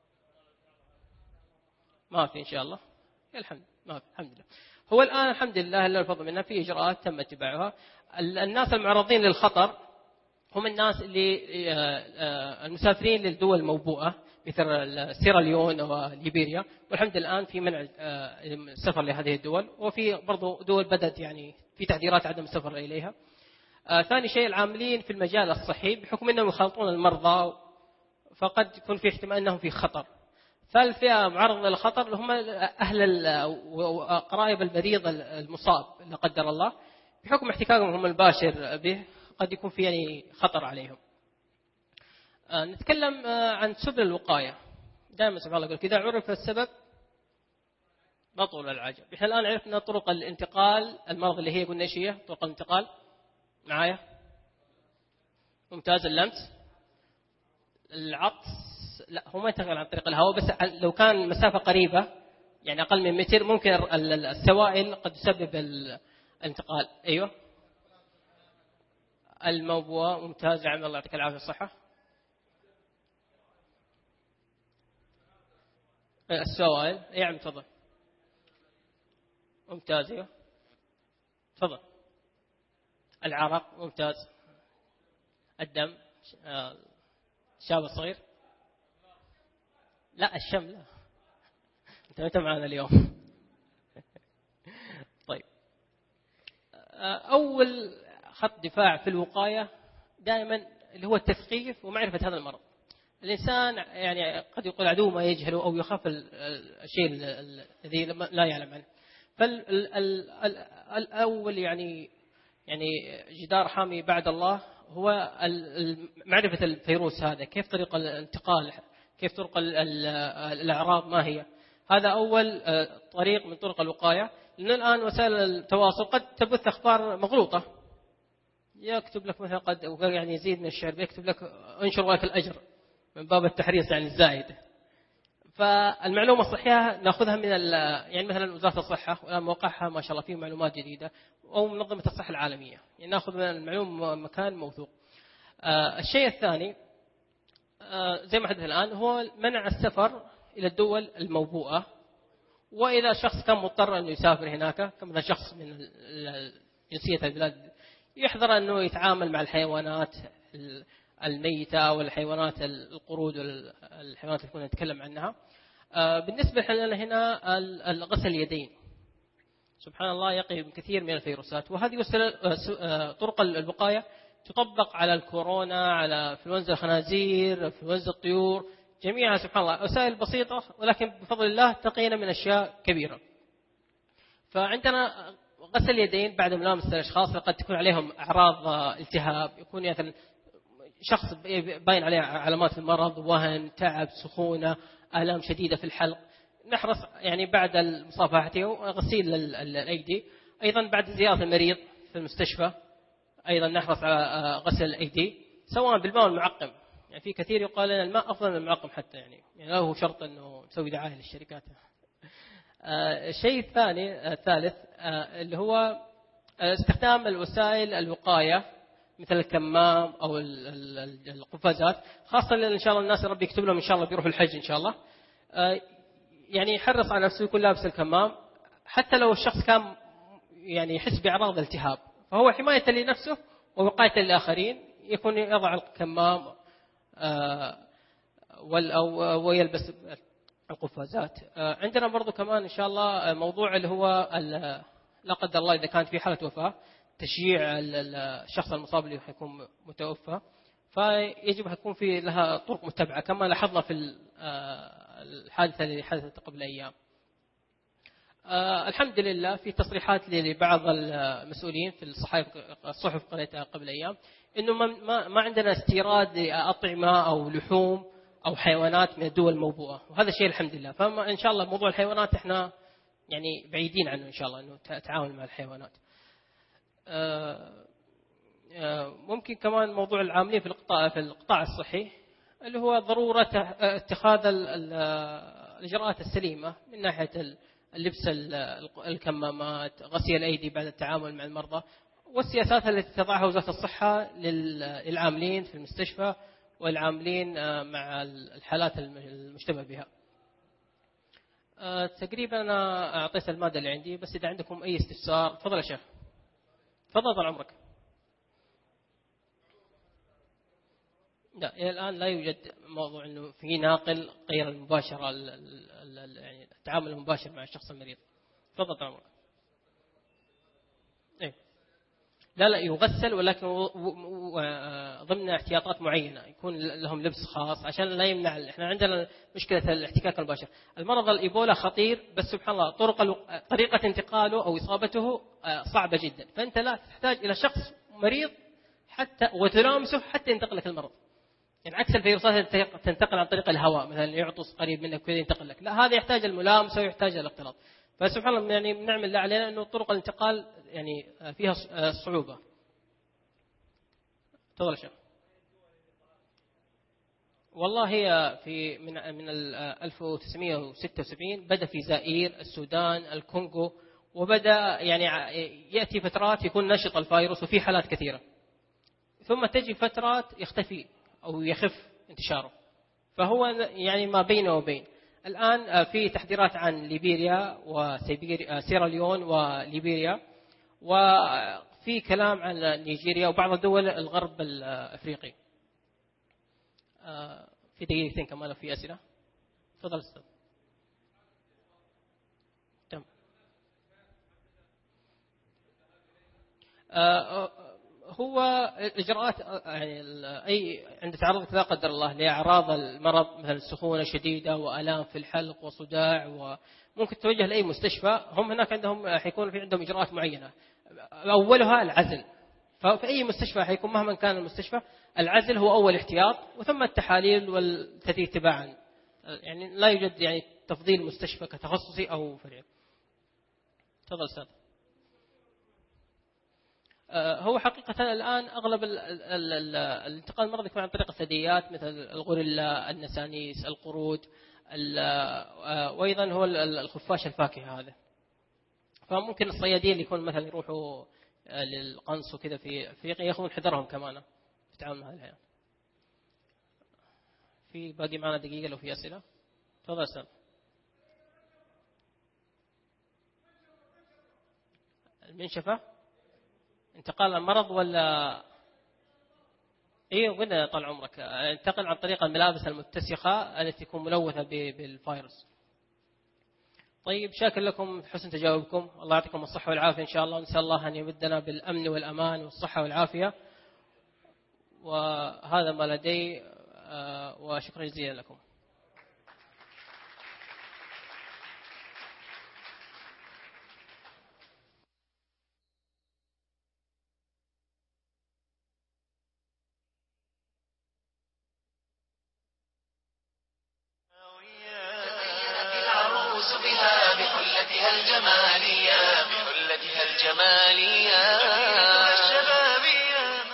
ما في إن شاء الله الحمد ما في الحمد لله. هو الآن الحمد لله لله الفضل منها في إجراءات تم اتباعها. الناس المعرضين للخطر هم الناس اللي المسافرين للدول الموبوءة مثل سيراليون وليبيريا، والحمد لله الآن في منع السفر لهذه الدول، وفي برضو دول بدأت يعني في تحذيرات عدم السفر إليها. آه ثاني شيء العاملين في المجال الصحي بحكم أنهم يخالطون المرضى فقد يكون في احتمال أنهم في خطر. ثالث فئة معرضة للخطر اللي هم أهل وقرايب المريض المصاب لا قدر الله، بحكم احتكاكهم المباشر به قد يكون في يعني خطر عليهم. آه نتكلم آه عن سبل الوقاية. دائما سبحان الله يقول إذا عرف السبب بطل العجب. إحنا الآن عرفنا طرق الانتقال المرض اللي هي قلنا إيش هي طرق الانتقال معايا؟ ممتاز. اللمس، العطس لا هو ما ينتقل عن طريق الهواء، بس لو كان مسافة قريبة يعني أقل من متر ممكن السوائل قد تسبب الانتقال. أيوة الموبوءة ممتاز يا عم الله يعطيك العافية الصحة. السوائل يا عم تفضل ممتاز. أيوة تفضل. العرق ممتاز. الدم الشاب الصغير لا الشم لا انت متى معنا اليوم. طيب أول خط دفاع في الوقاية دائما اللي هو التثقيف ومعرفة هذا المرض. الإنسان يعني قد يقول عدو ما يجهله أو يخاف الشيء الذي لا يعلم عنه. فالأول يعني يعني جدار حامي بعد الله هو معرفة الفيروس هذا، كيف طريقة الانتقال، كيف طرق الأعراض ما هي. هذا أول طريق من طرق الوقاية. لأن الآن وسائل التواصل قد تبث أخبار مغلوطة، يكتب لك مثلا قد يعني يزيد من الشعر يكتب لك انشر ولك الأجر من باب التحريص يعني الزائد. فالمعلومة الصحيحة نأخذها من يعني مثلا وزارة الصحة والآن موقعها ما شاء الله فيه معلومات جديدة، أو منظمة الصحة العالمية، يعني نأخذ من المعلومة مكان موثوق. آه الشيء الثاني آه زي ما حدث الآن هو منع السفر إلى الدول الموبوءة، وإذا شخص كان مضطر أنه يسافر هناك كما شخص من جنسية البلاد يحذر أنه يتعامل مع الحيوانات الميتة أو الحيوانات القرود والحيوانات اللي كنا نتكلم عنها. بالنسبة لنا هنا غسل اليدين سبحان الله يقي من كثير من الفيروسات، وهذه طرق الوقاية تطبق على الكورونا، على انفلونزا الخنازير، انفلونزا الطيور، جميعها سبحان الله وسائل بسيطة، ولكن بفضل الله تقينا من أشياء كبيرة. فعندنا غسل اليدين بعد ملامسة الأشخاص قد تكون عليهم أعراض التهاب، يكون مثلا شخص باين عليه علامات المرض، وهن، تعب، سخونة، آلام شديدة في الحلق، نحرص يعني بعد المصافحة غسيل الأيدي. أيضا بعد زيارة المريض في المستشفى أيضا نحرص على غسل الأيدي سواء بالماء المعقم. يعني في كثير يقال أن الماء أفضل من المعقم حتى، يعني يعني لا هو شرط أنه نسوي دعاية للشركات. الشيء الثاني الثالث اللي هو استخدام الوسائل الوقاية مثل الكمام أو القفازات، خاصة إن شاء الله الناس ربي يكتب لهم إن شاء الله بيروحوا الحج إن شاء الله، يعني يحرص على نفسه يكون لابس الكمام، حتى لو الشخص كان يعني يحس بأعراض التهاب فهو حماية لنفسه ووقاية للآخرين يكون يضع الكمام ويلبس القفازات. عندنا برضو كمان إن شاء الله موضوع اللي هو لا قدر الله إذا كانت في حالة وفاة تشجيع الشخص المصاب اللي يكون متوفى، فيجب أن يكون في لها طرق متبعة كما لاحظنا في الحادثة اللي حدثت قبل أيام. الحمد لله في تصريحات لبعض المسؤولين في الصحف الصحف قريتها قبل أيام إنه ما ما عندنا استيراد أطعمة أو لحوم أو حيوانات من الدول الموبوءة، وهذا شيء الحمد لله. فإن شاء الله موضوع الحيوانات إحنا يعني بعيدين عنه إن شاء الله، إنه تعاون مع الحيوانات. ممكن كمان موضوع العاملين في القطاع في القطاع الصحي اللي هو ضرورة اتخاذ الإجراءات السليمة من ناحية اللبس الكمامات، غسيل الأيدي بعد التعامل مع المرضى، والسياسات التي تضعها وزارة الصحة للعاملين في المستشفى والعاملين مع الحالات المشتبه بها. تقريبا أنا أعطيت المادة اللي عندي، بس إذا عندكم أي استفسار تفضل يا شيخ. تفضل طال عمرك. لا إلى الآن لا يوجد موضوع إنه في ناقل غير المباشرة يعني التعامل المباشر مع الشخص المريض. تفضل طال عمرك. إيه. لا لا يغسل، ولكن ضمن احتياطات معينة، يكون لهم لبس خاص عشان لا يمنع. احنا عندنا مشكلة الاحتكاك المباشر. المرض الإيبولا خطير، بس سبحان الله طرق طريقة انتقاله أو إصابته صعبة جدا، فأنت لا تحتاج إلى شخص مريض حتى وتلامسه حتى ينتقل لك المرض. يعني عكس الفيروسات تنتقل عن طريق الهواء، مثلا يعطس قريب منك كذا ينتقل لك، لا هذا يحتاج الملامسة ويحتاج الاختلاط. فسبحان الله يعني بنعمل اللي علينا إنه طرق الانتقال يعني فيها صعوبة. تفضل شيخ. والله هي في من من ألف وتسعمائة وستة وسبعين بدأ في زائر، السودان، الكونغو، وبدأ يعني يأتي فترات يكون نشط الفيروس وفي حالات كثيرة، ثم تجي فترات يختفي أو يخف انتشاره. فهو يعني ما بينه وبين. الآن في تحذيرات عن ليبيريا وسيراليون وليبيريا، وفي كلام عن نيجيريا وبعض الدول الغرب الأفريقي. في دقيقتين كمان لو في أسئلة. تفضل أستاذ. تمام. هو الإجراءات يعني أي عند تعرضك لا قدر الله لأعراض المرض مثل السخونة شديدة وآلام في الحلق وصداع، وممكن توجه لأي مستشفى. هم هناك عندهم حيكون في عندهم إجراءات معينة، أولها العزل. ففي أي مستشفى حيكون مهما كان المستشفى العزل هو أول احتياط، وثم التحاليل والتي تباعا. يعني لا يوجد يعني تفضيل مستشفى كتخصصي أو فرعي. تفضل أستاذ. هو حقيقة الآن أغلب الانتقال المرضي يكون عن طريق الثدييات مثل الغوريلا، النسانيس، القرود، وأيضا هو الخفاش الفاكهة هذا. فممكن الصيادين اللي يكون مثلا يروحوا للقنص وكذا في أفريقيا يأخذون حذرهم كمان في التعامل مع الحياة. في باقي معنا دقيقة لو في أسئلة. تفضل أستاذ. المنشفة انتقال المرض ولا ايه؟ قلنا طال عمرك انتقل عن طريق الملابس المتسخة التي تكون ملوثة بالفيروس. طيب شاكر لكم حسن تجاوبكم، الله يعطيكم الصحة والعافية إن شاء الله، ونسأل الله أن يمدنا بالأمن والأمان والصحة والعافية. وهذا ما لدي، وشكرا جزيلا لكم. الجمالية بحلتها الجمالية الشبابية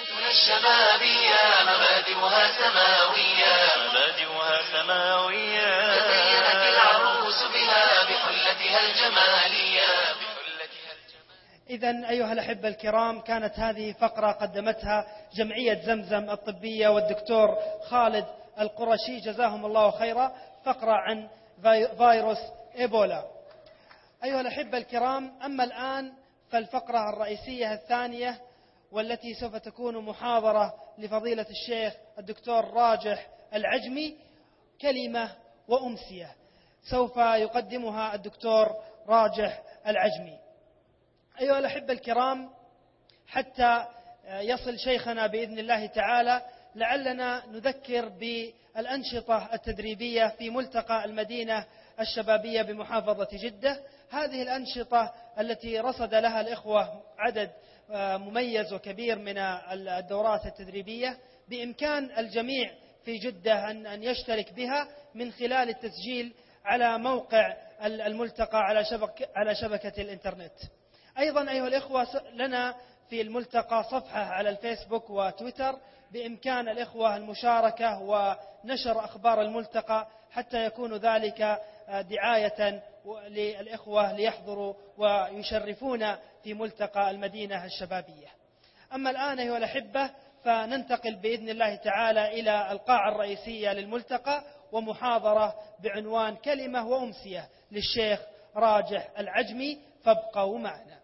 الشبابية مبادئها سماوية مبادئها سماوية تزينت العروس بها بحلتها الجمالية بحلتها الجمالية. إذن أيها الأحبة الكرام، كانت هذه فقرة قدمتها جمعية زمزم الطبية والدكتور خالد القرشي جزاهم الله خيرا، فقرة عن فيروس إيبولا. أيها الأحبة الكرام، أما الآن فالفقرة الرئيسية الثانية، والتي سوف تكون محاضرة لفضيلة الشيخ الدكتور راجح العجمي، كلمة وأمسية، سوف يقدمها الدكتور راجح العجمي. أيها الأحبة الكرام، حتى يصل شيخنا بإذن الله تعالى، لعلنا نذكر بالأنشطة التدريبية في ملتقى المدينة الشبابية بمحافظة جدة. هذه الأنشطة التي رصد لها الإخوة عدد مميز وكبير من الدورات التدريبية، بإمكان الجميع في جدة أن يشترك بها من خلال التسجيل على موقع الملتقى على شبكة, على شبكة الإنترنت. أيضا أيها الإخوة، لنا في الملتقى صفحة على الفيسبوك وتويتر، بإمكان الإخوة المشاركة ونشر أخبار الملتقى حتى يكون ذلك دعاية للإخوة ليحضروا ويشرفون في ملتقى المدينة الشبابية. أما الآن أيها الأحبة، فننتقل بإذن الله تعالى إلى القاعة الرئيسية للملتقى، ومحاضرة بعنوان كلمة وأمسية للشيخ راجح العجمي، فابقوا معنا.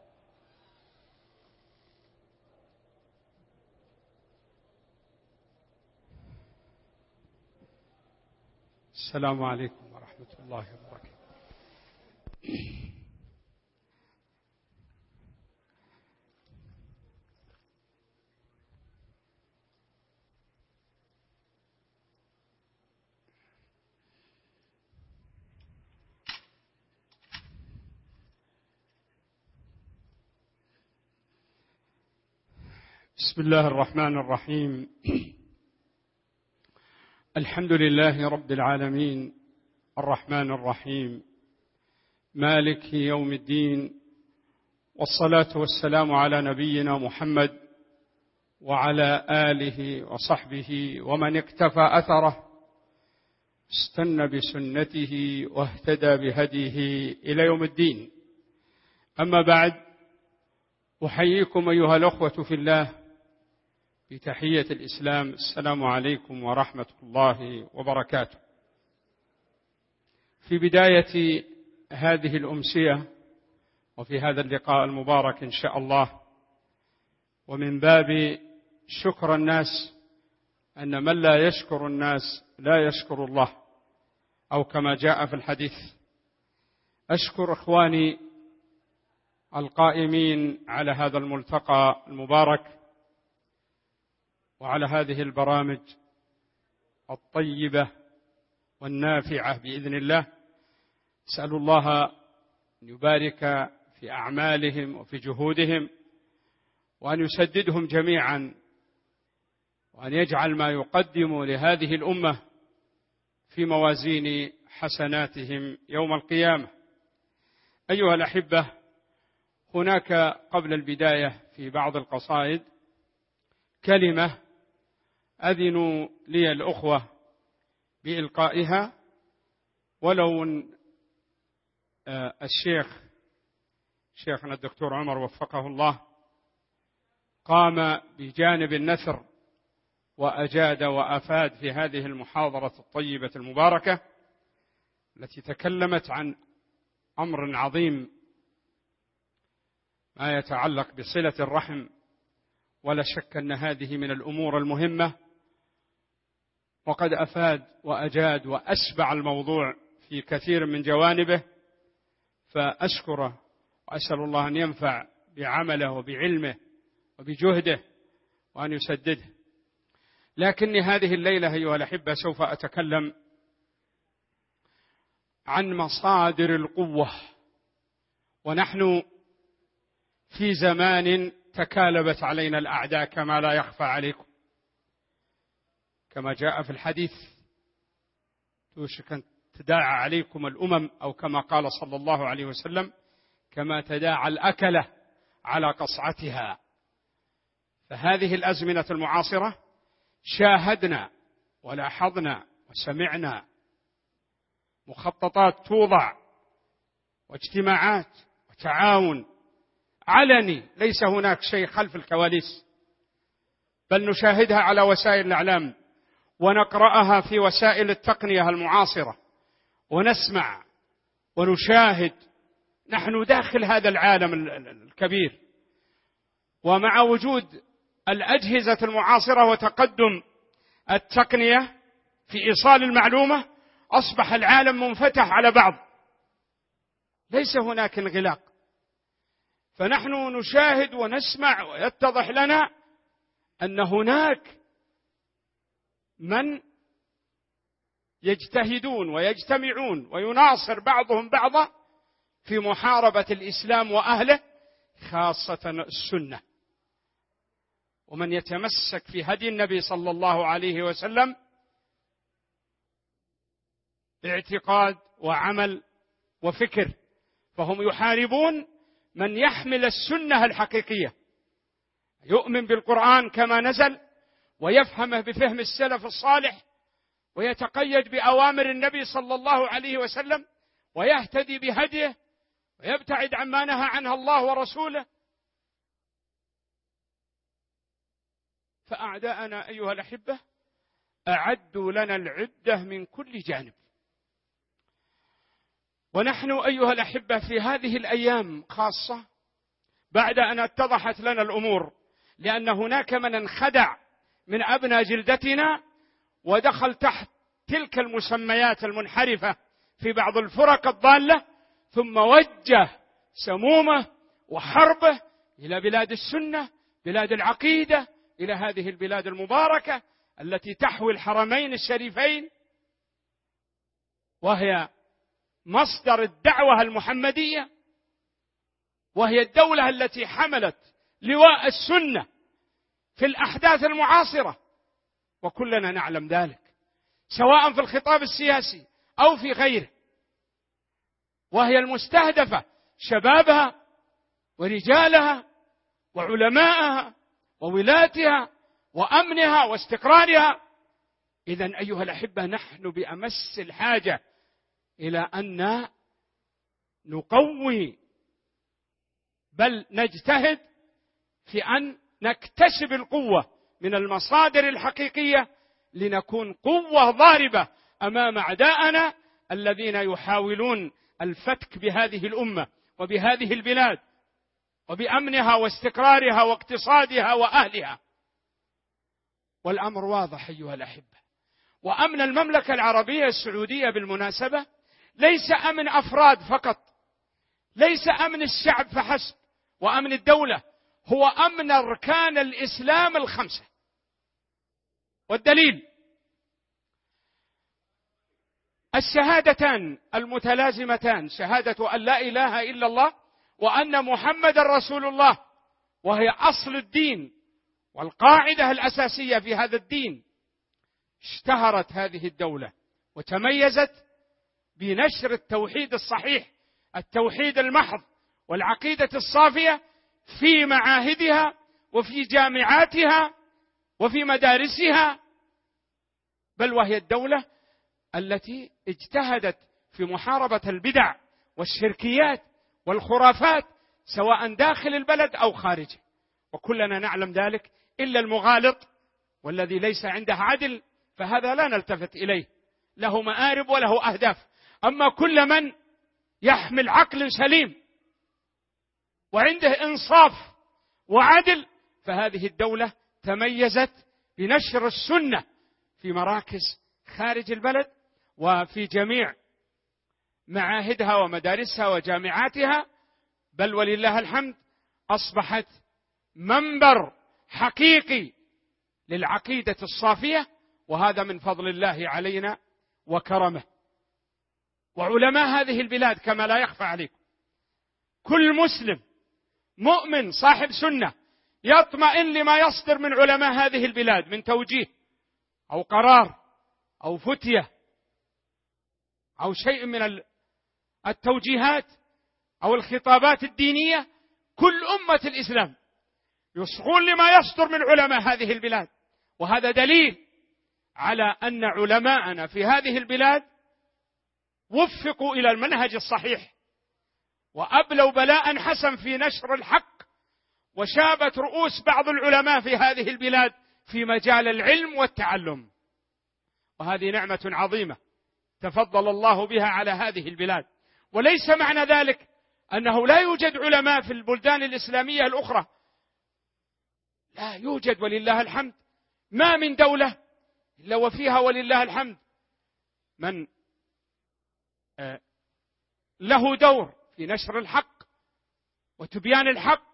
السلام عليكم ورحمة الله وبركاته. بسم الله الرحمن الرحيم. الحمد لله رب العالمين، الرحمن الرحيم، مالك يوم الدين، والصلاة والسلام على نبينا محمد وعلى آله وصحبه ومن اقتفى أثره استنى بسنته واهتدى بهديه إلى يوم الدين. أما بعد، أحييكم أيها الأخوة في الله بتحية الإسلام، السلام عليكم ورحمة الله وبركاته. في بداية هذه الأمسية وفي هذا اللقاء المبارك إن شاء الله، ومن باب شكر الناس، أن من لا يشكر الناس لا يشكر الله، أو كما جاء في الحديث. أشكر إخواني القائمين على هذا الملتقى المبارك وعلى هذه البرامج الطيبة والنافعة بإذن الله. أسأل الله أن يبارك في أعمالهم وفي جهودهم، وأن يسددهم جميعا، وأن يجعل ما يقدم لهذه الأمة في موازين حسناتهم يوم القيامة. أيها الأحبة، هناك قبل البداية في بعض القصائد كلمة أذنوا لي الأخوة بإلقائها، ولو الشيخ شيخنا الدكتور عمر وفقه الله قام بجانب النثر وأجاد وأفاد في هذه المحاضرة الطيبة المباركة التي تكلمت عن أمر عظيم ما يتعلق بصلة الرحم، ولا شك أن هذه من الأمور المهمة، وقد أفاد وأجاد وأشبع الموضوع في كثير من جوانبه، فأشكره وأسأل الله أن ينفع بعمله وبعلمه وبجهده، وأن يسدده. لكني هذه الليلة أيها الأحبة سوف أتكلم عن مصادر القوة، ونحن في زمان تكالبت علينا الأعداء كما لا يخفى عليكم، كما جاء في الحديث: توشك أن تداعى عليكم الأمم، أو كما قال صلى الله عليه وسلم: كما تداعى الأكلة على قصعتها. فهذه الأزمنة المعاصرة شاهدنا ولاحظنا وسمعنا مخططات توضع واجتماعات وتعاون علني، ليس هناك شيء خلف الكواليس، بل نشاهدها على وسائل الإعلام ونقرأها في وسائل التقنية المعاصرة ونسمع ونشاهد. نحن داخل هذا العالم الكبير، ومع وجود الأجهزة المعاصرة وتقدم التقنية في إيصال المعلومة أصبح العالم منفتح على بعض، ليس هناك انغلاق. فنحن نشاهد ونسمع ويتضح لنا أن هناك من يجتهدون ويجتمعون ويناصر بعضهم بعضا في محاربة الإسلام وأهله، خاصة السنة. ومن يتمسك في هدي النبي صلى الله عليه وسلم باعتقاد وعمل وفكر، فهم يحاربون من يحمل السنة الحقيقية، يؤمن بالقرآن كما نزل ويفهمه بفهم السلف الصالح، ويتقيد بأوامر النبي صلى الله عليه وسلم ويهتدي بهديه ويبتعد عما نهى عنه الله ورسوله. فأعداءنا أيها الأحبة أعدوا لنا العدة من كل جانب، ونحن أيها الأحبة في هذه الأيام خاصة بعد أن اتضحت لنا الأمور، لأن هناك من انخدع من أبناء جلدتنا ودخل تحت تلك المسميات المنحرفة في بعض الفرق الضالة، ثم وجه سمومه وحربه إلى بلاد السنة، بلاد العقيدة، إلى هذه البلاد المباركة التي تحوي الحرمين الشريفين، وهي مصدر الدعوة المحمدية، وهي الدولة التي حملت لواء السنة في الأحداث المعاصرة، وكلنا نعلم ذلك، سواء في الخطاب السياسي أو في غيره. وهي المستهدفة شبابها ورجالها وعلماءها وولاتها وأمنها واستقرارها. إذن أيها الأحبة نحن بأمس الحاجة إلى أن نقوي بل نجتهد في أن نكتسب القوة من المصادر الحقيقية لنكون قوة ضاربة أمام أعدائنا الذين يحاولون الفتك بهذه الأمة وبهذه البلاد وبأمنها واستقرارها واقتصادها وأهلها. والأمر واضح أيها الأحبة. وأمن المملكة العربية السعودية بالمناسبة ليس أمن أفراد فقط، ليس أمن الشعب فحسب وأمن الدولة، هو أمن أركان الإسلام الخمسة. والدليل الشهادتان المتلازمتان، شهادة أن لا إله إلا الله وأن محمد رسول الله، وهي أصل الدين والقاعدة الأساسية في هذا الدين. اشتهرت هذه الدولة وتميزت بنشر التوحيد الصحيح، التوحيد المحض والعقيدة الصافية في معاهدها وفي جامعاتها وفي مدارسها، بل وهي الدولة التي اجتهدت في محاربة البدع والشركيات والخرافات سواء داخل البلد أو خارجه، وكلنا نعلم ذلك، إلا المغالط والذي ليس عنده عدل فهذا لا نلتفت إليه، له مآرب وله أهداف. أما كل من يحمل عقل سليم وعنده إنصاف وعدل فهذه الدولة تميزت بنشر السنة في مراكز خارج البلد وفي جميع معاهدها ومدارسها وجامعاتها، بل ولله الحمد أصبحت منبر حقيقي للعقيدة الصافية، وهذا من فضل الله علينا وكرمه. وعلماء هذه البلاد كما لا يخفى عليكم، كل مسلم مؤمن صاحب سنة يطمئن لما يصدر من علماء هذه البلاد من توجيه أو قرار أو فتية أو شيء من التوجيهات أو الخطابات الدينية. كل أمة الإسلام يصغون لما يصدر من علماء هذه البلاد، وهذا دليل على أن علماءنا في هذه البلاد وفقوا إلى المنهج الصحيح، وأبلوا بلاء حسن في نشر الحق، وشابت رؤوس بعض العلماء في هذه البلاد في مجال العلم والتعلم، وهذه نعمة عظيمة تفضل الله بها على هذه البلاد. وليس معنى ذلك أنه لا يوجد علماء في البلدان الإسلامية الأخرى، لا يوجد ولله الحمد. ما من دولة إلا وفيها ولله الحمد من له دور في نشر الحق وتبيان الحق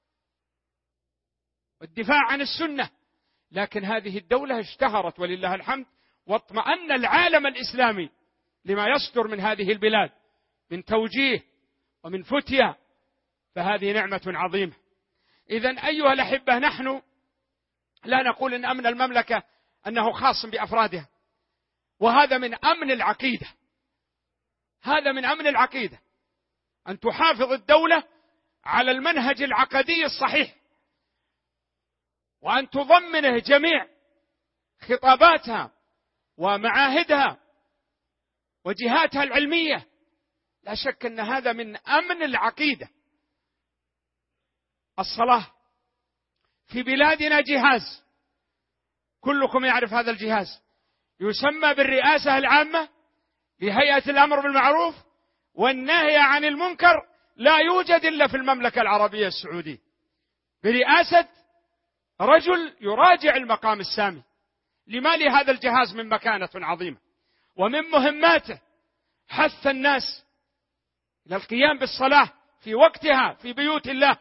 والدفاع عن السنة، لكن هذه الدولة اشتهرت ولله الحمد، واطمأن العالم الإسلامي لما يصدر من هذه البلاد من توجيه ومن فتية، فهذه نعمة عظيمة. إذن أيها الأحبة، نحن لا نقول أن أمن المملكة أنه خاص بأفرادها، وهذا من أمن العقيدة، هذا من أمن العقيدة، أن تحافظ الدولة على المنهج العقدي الصحيح، وأن تضمنه جميع خطاباتها ومعاهدها وجهاتها العلمية. لا شك أن هذا من أمن العقيدة. الصلاة في بلادنا جهاز، كلكم يعرف هذا الجهاز، يسمى بالرئاسة العامة لهيئة الأمر بالمعروف والنهي عن المنكر، لا يوجد إلا في المملكة العربية السعودية، برئاسة رجل يراجع المقام السامي. لما لهذا الجهاز من مكانة عظيمة، ومن مهماته حث الناس إلى القيام بالصلاة في وقتها في بيوت الله.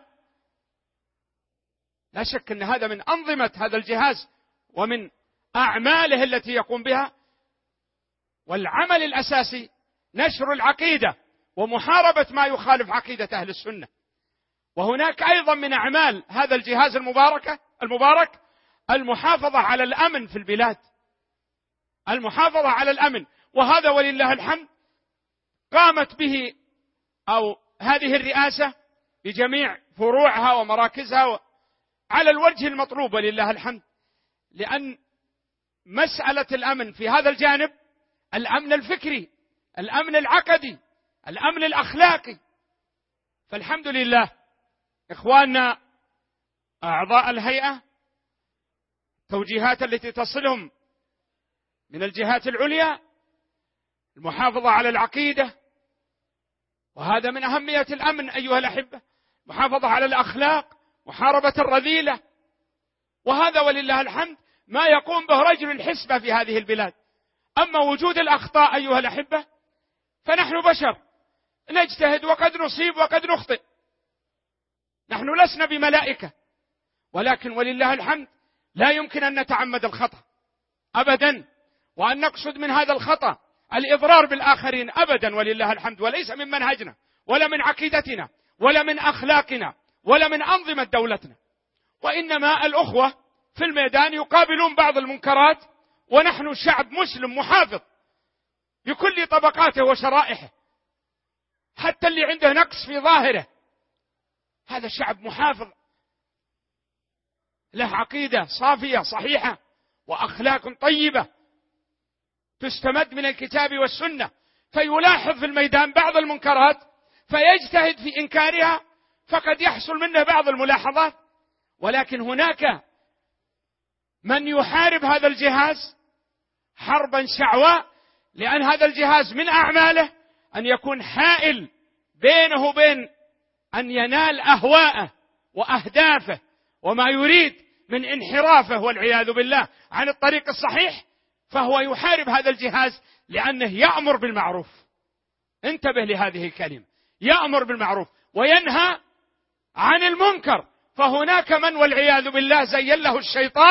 لا شك أن هذا من أنظمة هذا الجهاز ومن أعماله التي يقوم بها. والعمل الأساسي نشر العقيدة ومحاربة ما يخالف عقيدة أهل السنة. وهناك أيضا من أعمال هذا الجهاز المبارك المبارك المحافظة على الأمن في البلاد، المحافظة على الأمن، وهذا ولله الحمد قامت به أو هذه الرئاسة بجميع فروعها ومراكزها على الوجه المطلوب ولله الحمد، لأن مسألة الأمن في هذا الجانب الأمن الفكري، الأمن العقدي، الأمن الأخلاقي. فالحمد لله إخواننا أعضاء الهيئة، توجيهات التي تصلهم من الجهات العليا، المحافظة على العقيدة، وهذا من أهمية الأمن أيها الأحبة، محافظة على الأخلاق، محاربة الرذيلة، وهذا ولله الحمد ما يقوم به رجل الحسبة في هذه البلاد. أما وجود الأخطاء أيها الأحبة فنحن بشر نجتهد وقد نصيب وقد نخطئ، نحن لسنا بملائكة، ولكن ولله الحمد لا يمكن أن نتعمد الخطأ أبدا، وأن نقصد من هذا الخطأ الإضرار بالآخرين أبدا ولله الحمد، وليس من منهجنا ولا من عقيدتنا ولا من أخلاقنا ولا من أنظمة دولتنا. وإنما الأخوة في الميدان يقابلون بعض المنكرات، ونحن شعب مسلم محافظ بكل طبقاته وشرائحه، حتى اللي عنده نقص في ظاهره هذا شعب محافظ له عقيدة صافية صحيحة وأخلاق طيبة تستمد من الكتاب والسنة، فيلاحظ في الميدان بعض المنكرات فيجتهد في إنكارها، فقد يحصل منه بعض الملاحظات. ولكن هناك من يحارب هذا الجهاز حربا شعواء، لأن هذا الجهاز من أعماله أن يكون حائل بينه وبين أن ينال أهواءه وأهدافه وما يريد من انحرافه والعياذ بالله عن الطريق الصحيح، فهو يحارب هذا الجهاز لأنه يأمر بالمعروف. انتبه لهذه الكلمة، يأمر بالمعروف وينهى عن المنكر. فهناك من والعياذ بالله زين له الشيطان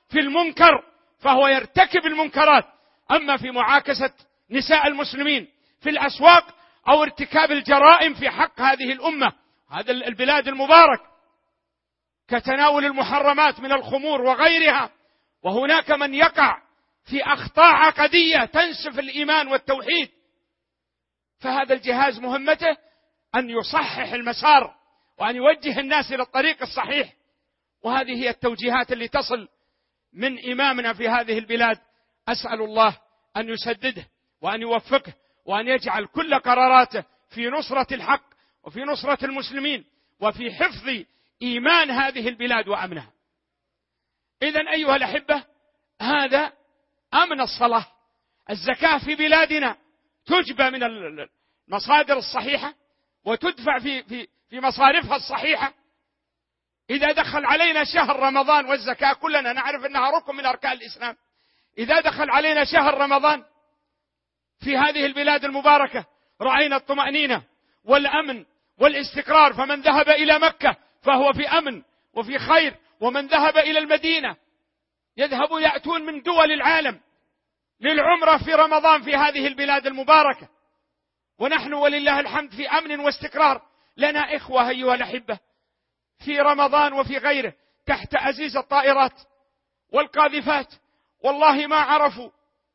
في المنكر فهو يرتكب المنكرات. أما في معاكسة نساء المسلمين في الأسواق أو ارتكاب الجرائم في حق هذه الأمة، هذا البلاد المبارك، كتناول المحرمات من الخمور وغيرها، وهناك من يقع في أخطاء عقدية تنسف الإيمان والتوحيد، فهذا الجهاز مهمته أن يصحح المسار وأن يوجه الناس إلى الطريق الصحيح. وهذه هي التوجيهات اللي تصل من إمامنا في هذه البلاد. أسأل الله أن يسدده وأن يوفقه وأن يجعل كل قراراته في نصرة الحق وفي نصرة المسلمين وفي حفظ إيمان هذه البلاد وأمنها. إذن أيها الأحبة، هذا أمن الصلاة. الزكاة في بلادنا تجبى من المصادر الصحيحة وتدفع في في في مصارفها الصحيحة. إذا دخل علينا شهر رمضان، والزكاة كلنا نعرف أنها ركن من أركان الإسلام، إذا دخل علينا شهر رمضان في هذه البلاد المباركة رأينا الطمأنينة والأمن والاستقرار، فمن ذهب إلى مكة فهو في أمن وفي خير، ومن ذهب إلى المدينة يذهب يأتون من دول العالم للعمرة في رمضان في هذه البلاد المباركة، ونحن ولله الحمد في أمن واستقرار. لنا إخوة أيها الأحبة في رمضان وفي غيره تحت أزيز الطائرات والقاذفات، والله ما عرفوا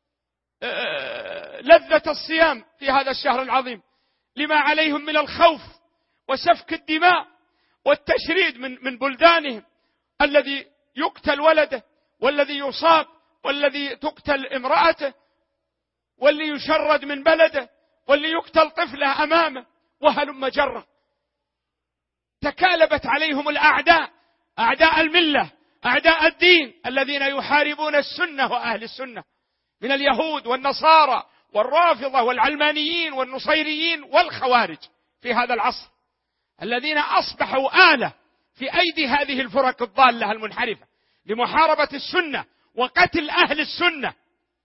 لذة الصيام في هذا الشهر العظيم لما عليهم من الخوف وسفك الدماء والتشريد من من بلدانهم، الذي يقتل ولده والذي يصاب والذي تقتل امرأته واللي يشرد من بلده واللي يقتل طفله أمامه، وهلم جرة. تكالبت عليهم الأعداء، أعداء الملة، أعداء الدين، الذين يحاربون السنة وأهل السنة من اليهود والنصارى والرافضة والعلمانيين والنصيريين والخوارج في هذا العصر، الذين أصبحوا آلة في أيدي هذه الفرق الضالة المنحرفة لمحاربة السنة وقتل أهل السنة.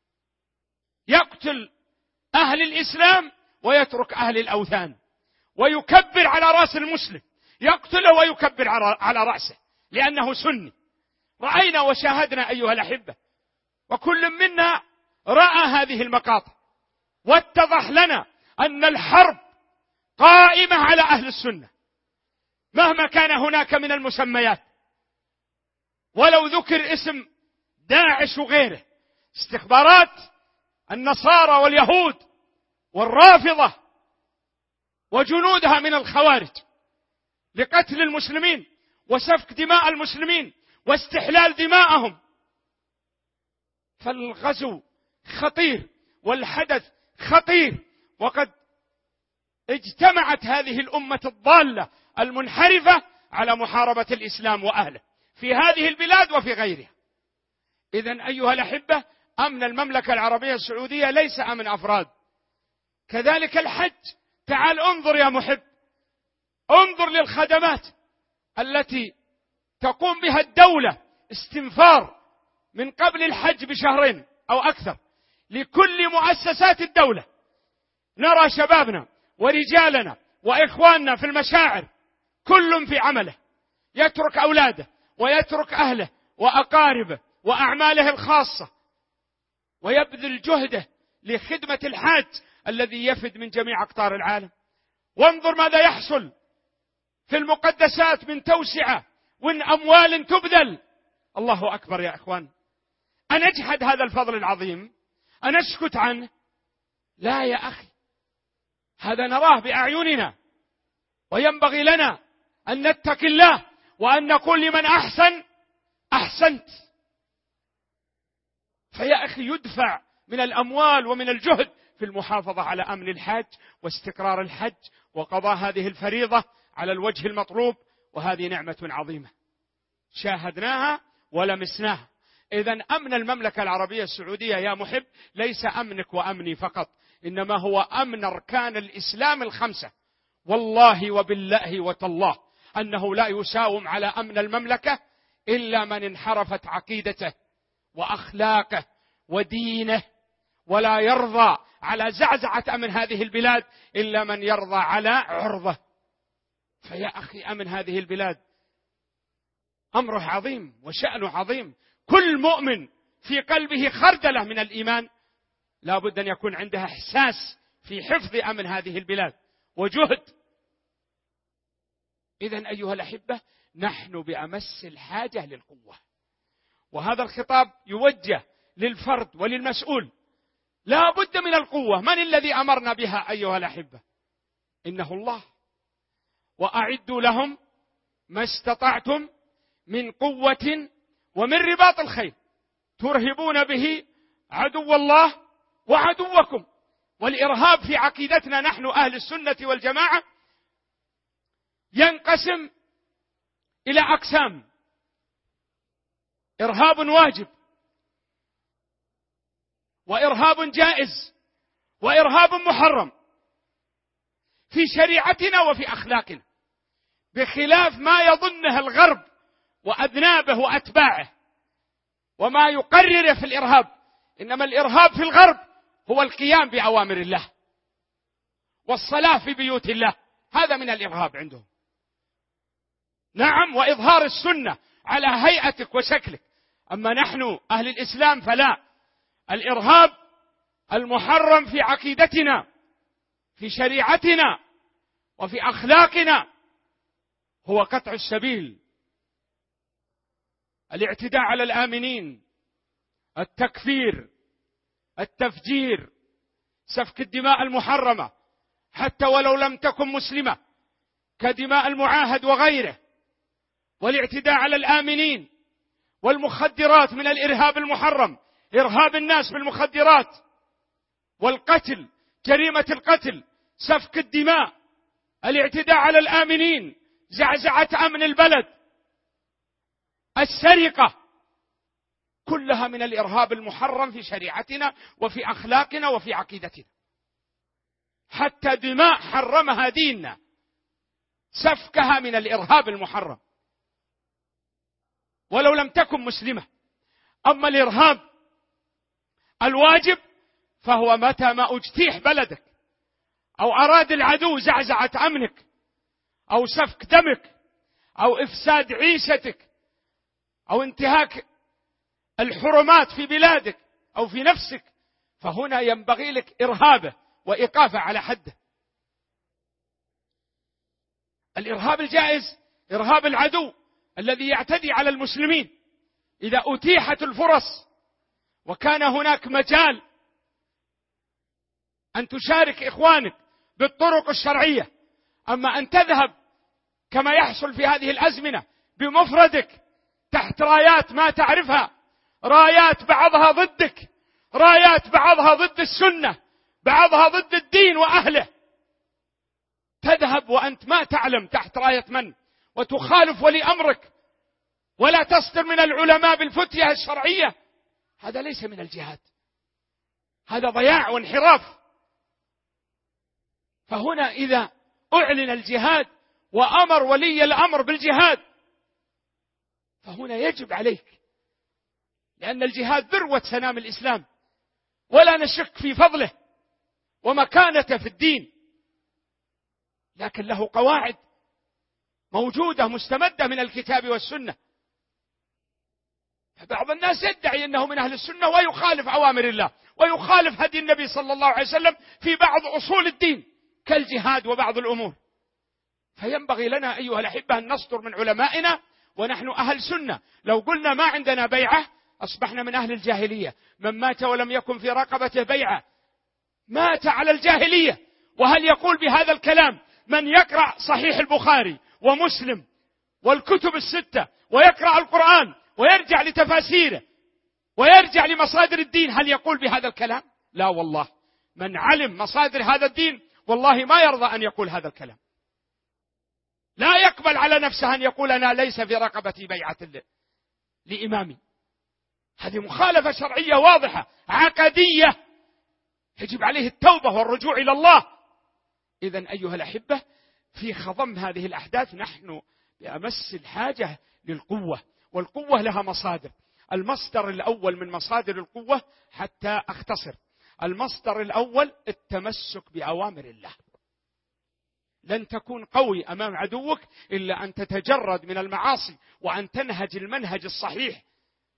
يقتل أهل الإسلام ويترك أهل الأوثان، ويكبر على رأس المسلم، يقتله ويكبر على رأسه لأنه سني. رأينا وشاهدنا أيها الأحبة، وكل منا رأى هذه المقاطع، واتضح لنا أن الحرب قائمة على أهل السنة مهما كان هناك من المسميات، ولو ذكر اسم داعش وغيره. استخبارات النصارى واليهود والرافضة وجنودها من الخوارج لقتل المسلمين وسفك دماء المسلمين واستحلال دماءهم. فالغزو خطير والحدث خطير، وقد اجتمعت هذه الأمة الضالة المنحرفة على محاربة الإسلام وأهله في هذه البلاد وفي غيرها. إذن أيها الأحبة، أمن المملكة العربية السعودية ليس أمن أفراد. كذلك الحج، تعال انظر يا محب، انظر للخدمات التي تقوم بها الدولة، استنفار من قبل الحج بشهرين أو أكثر لكل مؤسسات الدولة. نرى شبابنا ورجالنا وإخواننا في المشاعر كل في عمله، يترك أولاده ويترك أهله وأقاربه وأعماله الخاصة ويبذل جهده لخدمة الحاج الذي يفد من جميع أقطار العالم. وانظر ماذا يحصل في المقدسات من توسعة ومن أموال تبذل. الله أكبر يا إخوان. أنجحد هذا الفضل العظيم؟ أنسكت عنه؟ لا يا أخي، هذا نراه بأعيننا، وينبغي لنا أن نتقي الله وأن نقول لمن أحسن أحسنت. فيا أخي، يدفع من الأموال ومن الجهد في المحافظة على أمن الحج واستقرار الحج وقضاء هذه الفريضة على الوجه المطلوب، وهذه نعمة عظيمة شاهدناها ولمسناها. إذن أمن المملكة العربية السعودية يا محب ليس أمنك وأمني فقط، إنما هو أمن أركان الإسلام الخمسة. والله وبالله وتالله أنه لا يساوم على أمن المملكة إلا من انحرفت عقيدته وأخلاقه ودينه، ولا يرضى على زعزعة أمن هذه البلاد إلا من يرضى على عرضه. فيا أخي، أمن هذه البلاد أمره عظيم وشأنه عظيم. كل مؤمن في قلبه خردلة من الإيمان لا بد أن يكون عندها إحساس في حفظ أمن هذه البلاد وجهد. إذن أيها الأحبة نحن بأمس الحاجة للقوة، وهذا الخطاب يوجه للفرد وللمسؤول. لا بد من القوة. من الذي أمرنا بها أيها الأحبة؟ إنه الله. وأعدوا لهم ما استطعتم من قوة ومن رباط الخيل ترهبون به عدو الله وعدوكم. والإرهاب في عقيدتنا نحن أهل السنة والجماعة ينقسم إلى أقسام: إرهاب واجب، وإرهاب جائز، وإرهاب محرم في شريعتنا وفي أخلاقنا، بخلاف ما يظنه الغرب وأذنابه وأتباعه وما يقرر في الإرهاب. إنما الإرهاب في الغرب هو القيام بأوامر الله والصلاة في بيوت الله، هذا من الإرهاب عندهم. نعم، وإظهار السنة على هيئتك وشكلك. أما نحن أهل الإسلام فلا. الإرهاب المحرم في عقيدتنا في شريعتنا وفي أخلاقنا هو قطع السبيل، الاعتداء على الآمنين، التكفير، التفجير، سفك الدماء المحرمة حتى ولو لم تكن مسلمة كدماء المعاهد وغيره، والاعتداء على الآمنين، والمخدرات من الإرهاب المحرم، إرهاب الناس بالمخدرات، والقتل، جريمة القتل، سفك الدماء، الاعتداء على الآمنين، زعزعة أمن البلد، السرقة، كلها من الإرهاب المحرم في شريعتنا وفي أخلاقنا وفي عقيدتنا. حتى دماء حرمها ديننا سفكها من الإرهاب المحرم ولو لم تكن مسلمة. أما الإرهاب الواجب فهو متى ما اجتيح بلدك أو أراد العدو زعزعة أمنك أو سفك دمك أو إفساد عيشتك أو انتهاك الحرمات في بلادك أو في نفسك، فهنا ينبغي لك إرهابه وإيقافه على حده. الإرهاب الجائز إرهاب العدو الذي يعتدي على المسلمين إذا أتيحت الفرص وكان هناك مجال أن تشارك إخوانك بالطرق الشرعية. أما أن تذهب كما يحصل في هذه الأزمنة بمفردك تحت رايات ما تعرفها، رايات بعضها ضدك، رايات بعضها ضد السنة، بعضها ضد الدين وأهله، تذهب وأنت ما تعلم تحت راية من، وتخالف ولي أمرك ولا تصدر من العلماء بالفتية الشرعية. هذا ليس من الجهاد، هذا ضياع وانحراف. فهنا إذا أعلن الجهاد وأمر ولي الأمر بالجهاد فهنا يجب عليك، لأن الجهاد ذروة سنام الإسلام ولا نشك في فضله ومكانته في الدين، لكن له قواعد موجودة مستمدة من الكتاب والسنة. بعض الناس يدعي أنه من أهل السنة ويخالف أوامر الله ويخالف هدي النبي صلى الله عليه وسلم في بعض أصول الدين كالجهاد وبعض الأمور. فينبغي لنا أيها الأحبة أن نصدر من علمائنا ونحن أهل سنة. لو قلنا ما عندنا بيعة أصبحنا من أهل الجاهلية. من مات ولم يكن في رقبته بيعة مات على الجاهلية. وهل يقول بهذا الكلام من يقرأ صحيح البخاري ومسلم والكتب الستة ويقرأ القرآن ويرجع لتفاسيره ويرجع لمصادر الدين، هل يقول بهذا الكلام؟ لا والله. من علم مصادر هذا الدين والله ما يرضى أن يقول هذا الكلام. لا يقبل على نفسه أن يقول أنا ليس في رقبتي بيعة لإمامي. هذه مخالفة شرعية واضحة عقدية يجب عليه التوبة والرجوع إلى الله. إذن أيها الأحبة في خضم هذه الأحداث نحن بأمس الحاجة للقوة، والقوة لها مصادر. المصدر الأول من مصادر القوة حتى أختصر، المصدر الأول التمسك بأوامر الله. لن تكون قوي أمام عدوك إلا أن تتجرد من المعاصي وأن تنهج المنهج الصحيح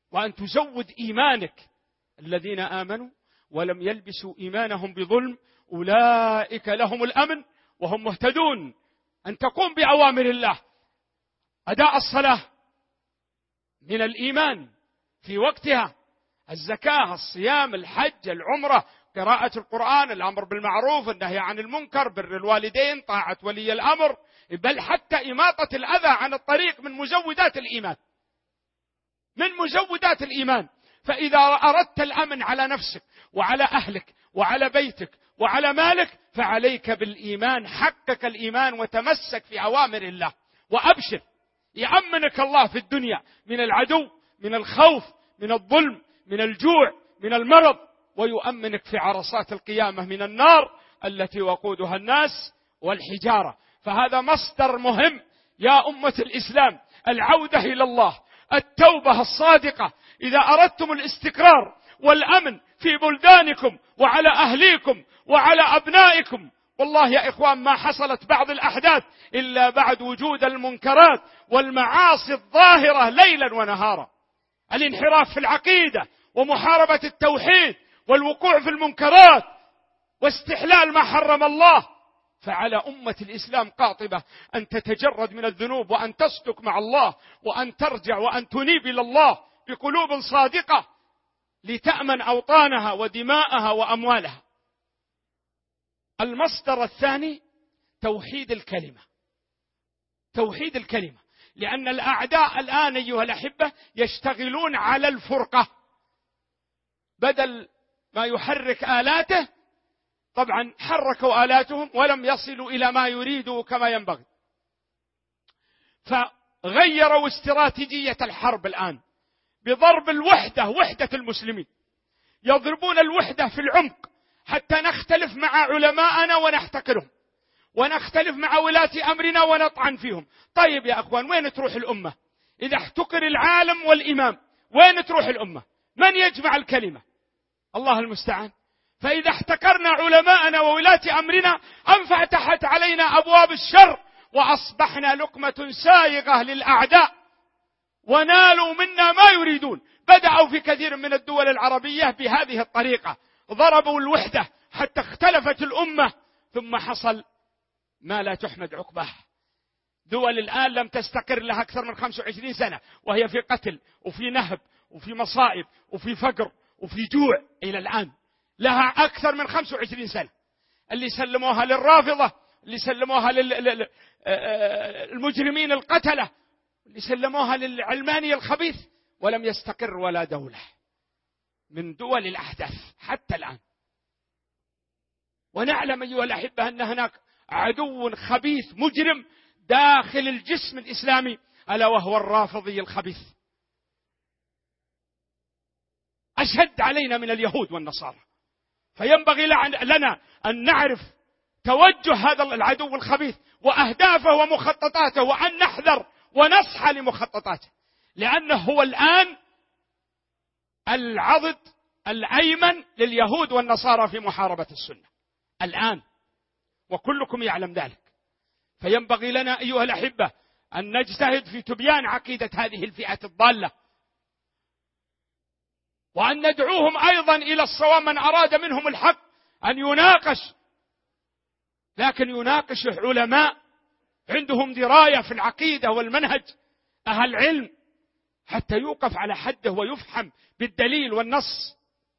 وأن تزود إيمانك. الذين آمنوا ولم يلبسوا إيمانهم بظلم أولئك لهم الأمن وهم مهتدون. أن تقوم بأوامر الله. أداء الصلاة من الإيمان في وقتها، الزكاة، الصيام، الحج، العمرة، قراءة القرآن، الأمر بالمعروف، النهي عن المنكر، بر الوالدين، طاعة ولي الأمر، بل حتى إماطة الأذى عن الطريق من مزودات الإيمان، من مزودات الإيمان. فإذا أردت الأمن على نفسك وعلى أهلك وعلى بيتك وعلى مالك فعليك بالإيمان. حقق الإيمان وتمسك في أوامر الله وأبشر، يأمنك الله في الدنيا من العدو، من الخوف، من الظلم، من الجوع، من المرض، ويؤمنك في عرصات القيامة من النار التي وقودها الناس والحجارة. فهذا مصدر مهم يا أمة الإسلام، العودة إلى الله، التوبة الصادقة. إذا أردتم الاستقرار والأمن في بلدانكم وعلى أهليكم وعلى أبنائكم، والله يا إخوان ما حصلت بعض الأحداث إلا بعد وجود المنكرات والمعاصي الظاهرة ليلا ونهارا. الانحراف في العقيدة ومحاربة التوحيد والوقوع في المنكرات واستحلال ما حرم الله. فعلى أمة الإسلام قاطبة أن تتجرد من الذنوب وأن تصدق مع الله وأن ترجع وأن تنيب إلى الله بقلوب صادقة لتأمن أوطانها ودماءها وأموالها. المصدر الثاني توحيد الكلمة. توحيد الكلمة، لأن الأعداء الآن أيها الأحبة يشتغلون على الفرقة، بدل ما يحرك آلاته. طبعا حركوا آلاتهم ولم يصلوا إلى ما يريدوا كما ينبغي، فغيروا استراتيجية الحرب الآن بضرب الوحدة، وحدة المسلمين. يضربون الوحدة في العمق حتى نختلف مع علماءنا ونحتقرهم، ونختلف مع ولاة أمرنا ونطعن فيهم. طيب يا أخوان، وين تروح الأمة إذا احتقر العالم والإمام؟ وين تروح الأمة؟ من يجمع الكلمة؟ الله المستعان. فإذا احتقرنا علماءنا وولاة أمرنا انفتحت علينا أبواب الشر وأصبحنا لقمة سائغة للأعداء ونالوا منا ما يريدون. بدأوا في كثير من الدول العربية بهذه الطريقة، ضربوا الوحدة حتى اختلفت الأمة، ثم حصل ما لا تحمد عقباه. دول الآن لم تستقر لها أكثر من خمسة وعشرين سنة وهي في قتل وفي نهب وفي مصائب وفي فقر وفي جوع إلى الآن، لها أكثر من خمسة وعشرين سنة. اللي سلموها للرافضة، اللي سلموها للمجرمين القتلة، اللي سلموها للعلماني الخبيث، ولم يستقر ولا دولة من دول الأحداث حتى الآن. ونعلم أيها الأحبة أن هناك عدو خبيث مجرم داخل الجسم الإسلامي، ألا وهو الرافضي الخبيث، أشد علينا من اليهود والنصارى. فينبغي لنا أن نعرف توجه هذا العدو الخبيث وأهدافه ومخططاته، وأن نحذر ونصحى لمخططاته، لأنه هو الآن العضد الأيمن لليهود والنصارى في محاربة السنة الآن، وكلكم يعلم ذلك. فينبغي لنا أيها الأحبة أن نجتهد في تبيان عقيدة هذه الفئة الضالة، وأن ندعوهم أيضا إلى الصواب. من أراد منهم الحق أن يناقش، لكن يناقش علماء عندهم دراية في العقيدة والمنهج، أهل علم، حتى يوقف على حده ويفهم بالدليل والنص.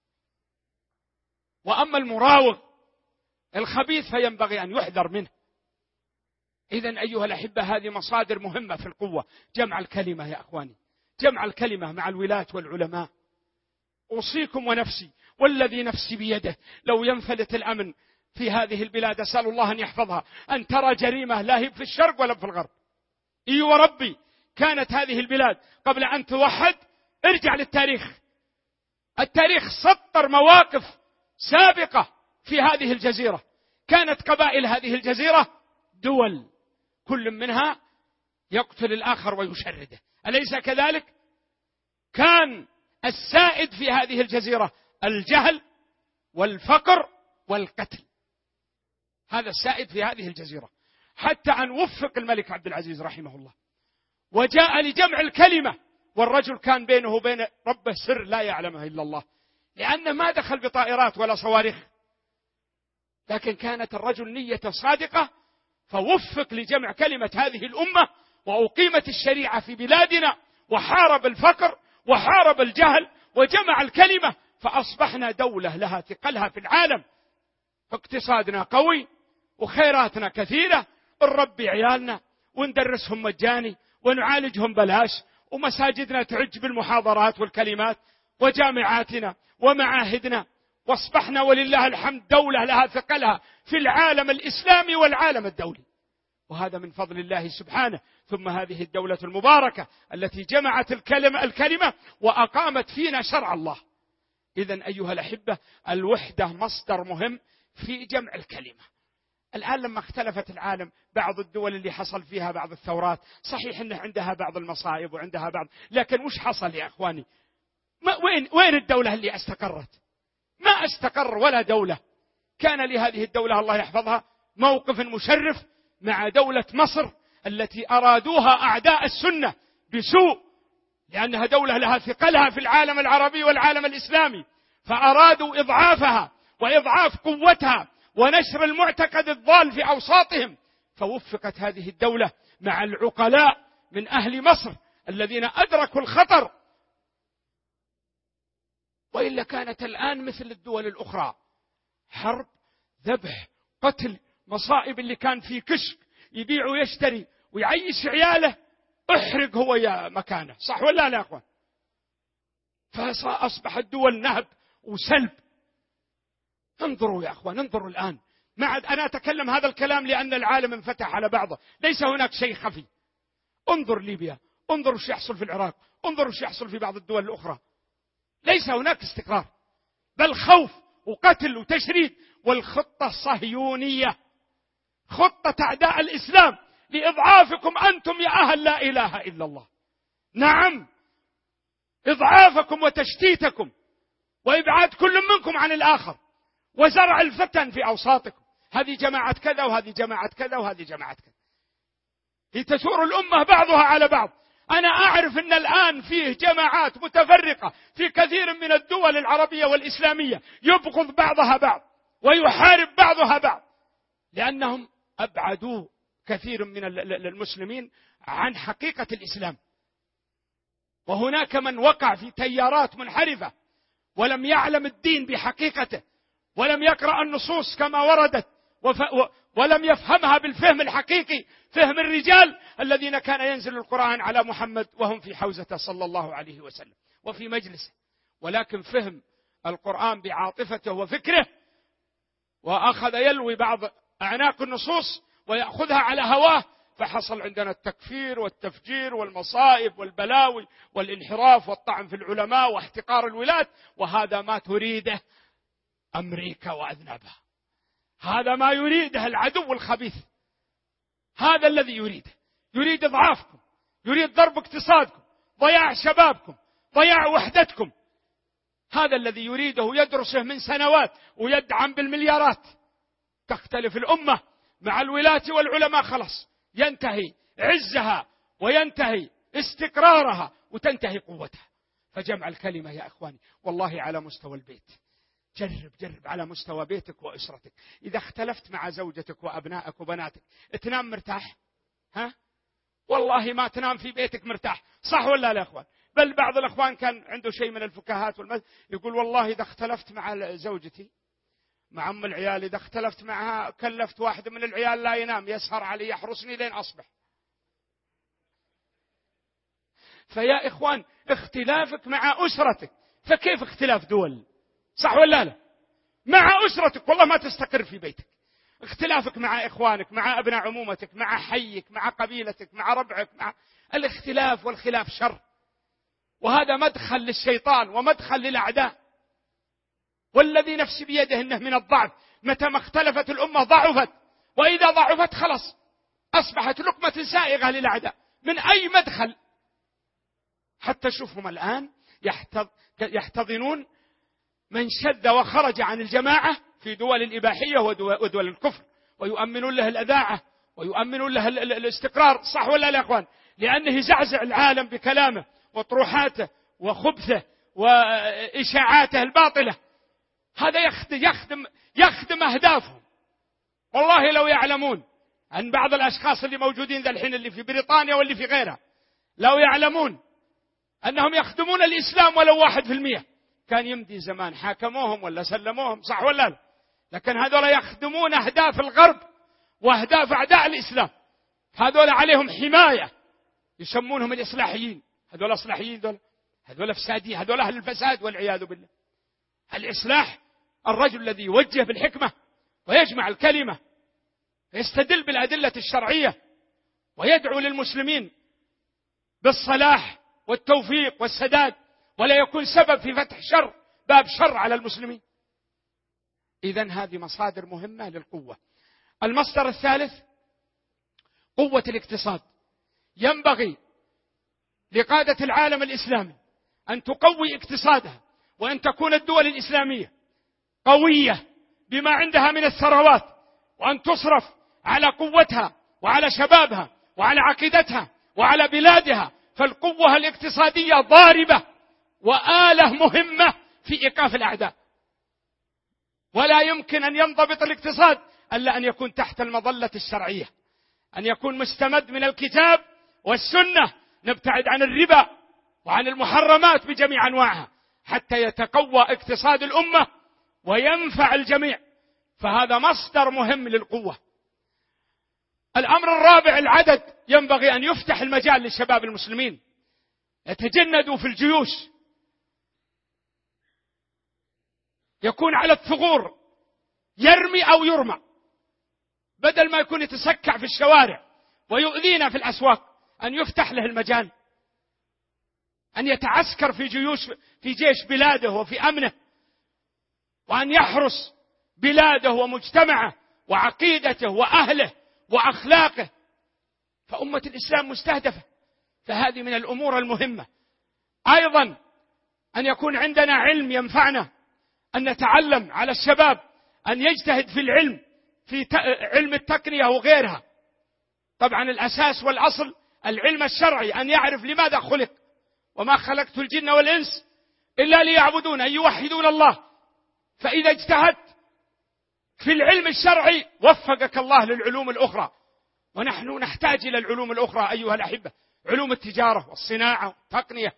وأما المراوغ الخبيث فينبغي أن يحذر منه. إذن أيها الأحبة هذه مصادر مهمة في القوة. جمع الكلمة يا أخواني، جمع الكلمة مع الولاة والعلماء. أوصيكم ونفسي والذي نفسي بيده لو ينفلت الأمن في هذه البلاد، أسأل الله أن يحفظها، أن ترى جريمة لا هي في الشرق ولا في الغرب. إي وربي كانت هذه البلاد قبل أن توحد، ارجع للتاريخ، التاريخ سطر مواقف سابقة في هذه الجزيرة. كانت قبائل هذه الجزيرة دول، كل منها يقتل الآخر ويشرده، أليس كذلك؟ كان السائد في هذه الجزيرة الجهل والفقر والقتل، هذا السائد في هذه الجزيرة، حتى أن وفق الملك عبد العزيز رحمه الله وجاء لجمع الكلمة والرجل كان بينه وبين ربه سر لا يعلمه إلا الله، لأنه ما دخل بطائرات ولا صواريخ، لكن كانت الرجل نية صادقة، فوفق لجمع كلمة هذه الأمة، وأقيمت الشريعة في بلادنا، وحارب الفقر وحارب الجهل وجمع الكلمة، فأصبحنا دولة لها ثقلها في العالم، اقتصادنا قوي وخيراتنا كثيرة، نربي عيالنا وندرسهم مجاني ونعالجهم بلاش، ومساجدنا تعج بالمحاضرات والكلمات، وجامعاتنا ومعاهدنا، واصبحنا ولله الحمد دولة لها ثقلها في العالم الإسلامي والعالم الدولي، وهذا من فضل الله سبحانه. ثم هذه الدولة المباركة التي جمعت الكلمة, الكلمة وأقامت فينا شرع الله. إذن أيها الأحبة، الوحدة مصدر مهم في جمع الكلمة. الآن لما اختلفت العالم، بعض الدول اللي حصل فيها بعض الثورات، صحيح أنه عندها بعض المصائب وعندها بعض، لكن وش حصل يا أخواني؟ ما وين, وين الدولة اللي استقرت؟ ما استقر ولا دولة. كان لهذه الدولة الله يحفظها موقف مشرف مع دولة مصر التي أرادوها أعداء السنة بسوء، لأنها دولة لها ثقلها في العالم العربي والعالم الإسلامي، فأرادوا إضعافها وإضعاف قوتها ونشر المعتقد الضال في أوساطهم، فوفقت هذه الدولة مع العقلاء من أهل مصر الذين أدركوا الخطر، وإلا كانت الآن مثل الدول الأخرى، حرب، ذبح، قتل، مصائب. اللي كان في كشك يبيع ويشتري ويعيش عياله، احرق هو يا مكانه، صح ولا لا يا أخوان؟ فأصبح الدول نهب وسلب. انظروا يا أخوان، انظروا الآن. ما عاد أنا أتكلم هذا الكلام لأن العالم انفتح على بعضه، ليس هناك شيء خفي. انظر ليبيا، انظر وش يحصل في العراق، انظر وش يحصل في بعض الدول الأخرى. ليس هناك استقرار، بل خوف وقتل وتشريد. والخطة الصهيونية خطة أعداء الإسلام لإضعافكم أنتم يا أهل لا إله إلا الله. نعم، إضعافكم وتشتيتكم وإبعاد كل منكم عن الآخر، وزرع الفتن في أوساطكم. هذه جماعة كذا وهذه جماعة كذا وهذه جماعة كذا، لتثور الأمة بعضها على بعض. أنا أعرف أن الآن فيه جماعات متفرقة في كثير من الدول العربية والإسلامية يبغض بعضها بعض ويحارب بعضها بعض، لأنهم أبعدوا كثير من المسلمين عن حقيقة الإسلام. وهناك من وقع في تيارات منحرفة ولم يعلم الدين بحقيقته، ولم يقرأ النصوص كما وردت، ولم يفهمها بالفهم الحقيقي، فهم الرجال الذين كان ينزل القرآن على محمد وهم في حوزته صلى الله عليه وسلم وفي مجلسه، ولكن فهم القرآن بعاطفته وفكره، وأخذ يلوي بعض أعناق النصوص ويأخذها على هواه، فحصل عندنا التكفير والتفجير والمصائب والبلاوي والانحراف والطعن في العلماء واحتقار الولاة. وهذا ما تريده أمريكا وأذنابها، هذا ما يريده العدو الخبيث، هذا الذي يريده. يريد إضعافكم، يريد ضرب اقتصادكم، ضياع شبابكم، ضياع وحدتكم. هذا الذي يريده، يدرسه من سنوات ويدعم بالمليارات. تختلف الأمة مع الولاة والعلماء، خلاص ينتهي عزها وينتهي استقرارها وتنتهي قوتها. فجمع الكلمة يا أخواني والله على مستوى البيت. جرب جرب على مستوى بيتك وأسرتك. إذا اختلفت مع زوجتك وأبنائك وبناتك تنام مرتاح؟ ها؟ والله ما تنام في بيتك مرتاح، صح ولا لا يا أخوان؟ بل بعض الأخوان كان عنده شيء من الفكاهات والمز... يقول والله إذا اختلفت مع زوجتي مع أم العيال، إذا اختلفت معها كلفت واحد من العيال لا ينام، يسهر علي يحرسني لين أصبح. فيا إخوان، اختلافك مع أسرتك، فكيف اختلاف دول؟ صح ولا لا؟ مع أسرتك والله ما تستقر في بيتك. اختلافك مع إخوانك، مع أبناء عمومتك، مع حيك، مع قبيلتك، مع ربعك، مع الاختلاف والخلاف شر، وهذا مدخل للشيطان ومدخل للأعداء. والذي نفسي بيده إنه من الضعف، متى ما اختلفت الأمة ضعفت، وإذا ضعفت خلص أصبحت لقمة سائغة للأعداء من أي مدخل. حتى شوفهم الآن يحتضنون من شد وخرج عن الجماعة في دول الإباحية ودول الكفر، ويؤمنون له الأذاعة ويؤمنون له الاستقرار، صح ولا لا يا أخوان؟ لأنه يزعزع العالم بكلامه وطروحاته وخبثه وإشاعاته الباطلة. هذا يخدم, يخدم, يخدم أهدافهم. والله لو يعلمون أن بعض الأشخاص اللي موجودين ذا الحين اللي في بريطانيا واللي في غيرها لو يعلمون أنهم يخدمون الإسلام ولو واحد في المية كان يمضي زمان حاكموهم ولا سلموهم، صح ولا لا؟ لكن هذول يخدمون أهداف الغرب وأهداف أعداء الإسلام. هذول عليهم حماية يسمونهم الإصلاحيين. هذول إصلاحيين، دول هذول فسادين، هذول أهل الفساد والعياذ بالله. الإصلاح الرجل الذي يوجه بالحكمة ويجمع الكلمة ويستدل بالأدلة الشرعية ويدعو للمسلمين بالصلاح والتوفيق والسداد، ولا يكون سبب في فتح شر باب شر على المسلمين. إذن هذه مصادر مهمة للقوة. المصدر الثالث قوة الاقتصاد. ينبغي لقادة العالم الإسلامي أن تقوي اقتصادها، وأن تكون الدول الإسلامية قوية بما عندها من الثروات، وأن تصرف على قوتها وعلى شبابها وعلى عقيدتها وعلى بلادها. فالقوة الاقتصادية ضاربة وآلة مهمة في إيقاف الأعداء. ولا يمكن أن ينضبط الاقتصاد إلا أن يكون تحت المظلة الشرعية، أن يكون مستمد من الكتاب والسنة، نبتعد عن الربا وعن المحرمات بجميع أنواعها حتى يتقوى اقتصاد الأمة وينفع الجميع. فهذا مصدر مهم للقوة. الأمر الرابع العدد. ينبغي أن يفتح المجال للشباب المسلمين يتجندوا في الجيوش، يكون على الثغور يرمي أو يرمى، بدل ما يكون يتسكع في الشوارع ويؤذينا في الأسواق، أن يفتح له المجال، أن يتعسكر في جيوش في جيش بلاده وفي أمنه، وأن يحرس بلاده ومجتمعه وعقيدته وأهله وأخلاقه. فأمة الإسلام مستهدفة. فهذه من الأمور المهمة. أيضا أن يكون عندنا علم ينفعنا، أن نتعلم على الشباب أن يجتهد في العلم، في علم التقنية وغيرها. طبعا الأساس والأصل العلم الشرعي، أن يعرف لماذا خلق، وما خلقت الجن والإنس إلا ليعبدون، أن يوحدون الله. فإذا اجتهدت في العلم الشرعي وفقك الله للعلوم الأخرى. ونحن نحتاج إلى العلوم الأخرى أيها الأحبة، علوم التجارة والصناعة والتقنية.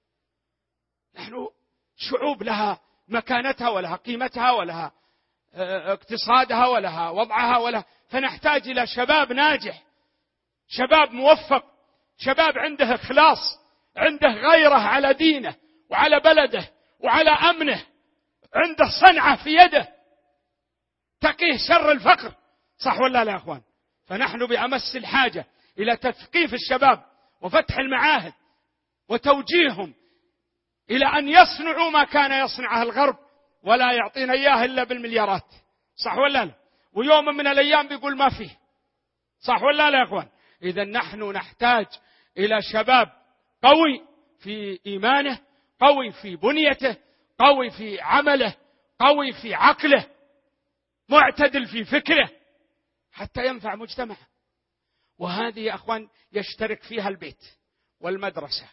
نحن شعوب لها مكانتها ولها قيمتها ولها اقتصادها ولها وضعها ولها، فنحتاج إلى شباب ناجح، شباب موفق، شباب عنده إخلاص، عنده غيرة على دينه وعلى بلده وعلى أمنه، عنده صنعة في يده تقيه شر الفقر، صح ولا لا يا أخوان؟ فنحن بأمس الحاجة إلى تثقيف الشباب وفتح المعاهد وتوجيههم إلى أن يصنعوا ما كان يصنعه الغرب، ولا يعطينا إياه إلا بالمليارات، صح ولا لا؟ ويوم من الأيام بيقول ما فيه، صح ولا لا يا أخوان؟ إذا نحن نحتاج إلى شباب قوي في إيمانه، قوي في بنيته، قوي في عمله، قوي في عقله، معتدل في فكره، حتى ينفع مجتمعه. وهذه يا أخوان يشترك فيها البيت والمدرسة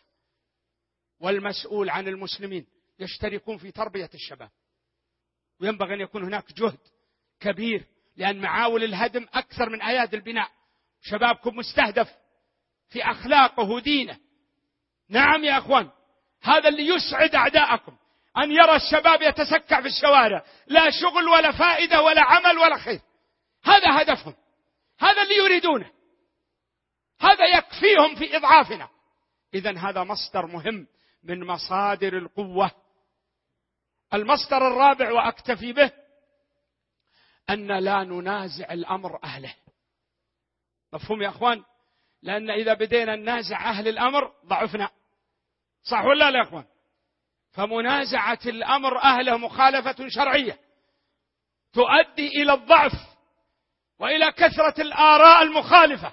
والمسؤول عن المسلمين، يشتركون في تربية الشباب. وينبغي أن يكون هناك جهد كبير، لأن معاول الهدم أكثر من أيادي البناء. شبابكم مستهدف في أخلاقه ودينه. نعم يا أخوان، هذا اللي يسعد أعداءكم، أن يرى الشباب يتسكع في الشوارع، لا شغل ولا فائدة ولا عمل ولا خير. هذا هدفهم، هذا اللي يريدونه، هذا يكفيهم في إضعافنا. إذن هذا مصدر مهم من مصادر القوة. المصدر الرابع وأكتفي به، أن لا ننازع الأمر أهله. مفهوم يا أخوان؟ لأن إذا بدينا ننازع أهل الأمر ضعفنا، صح ولا لا يا أخوان؟ فمنازعة الأمر أهله مخالفة شرعية تؤدي إلى الضعف وإلى كثرة الآراء المخالفة.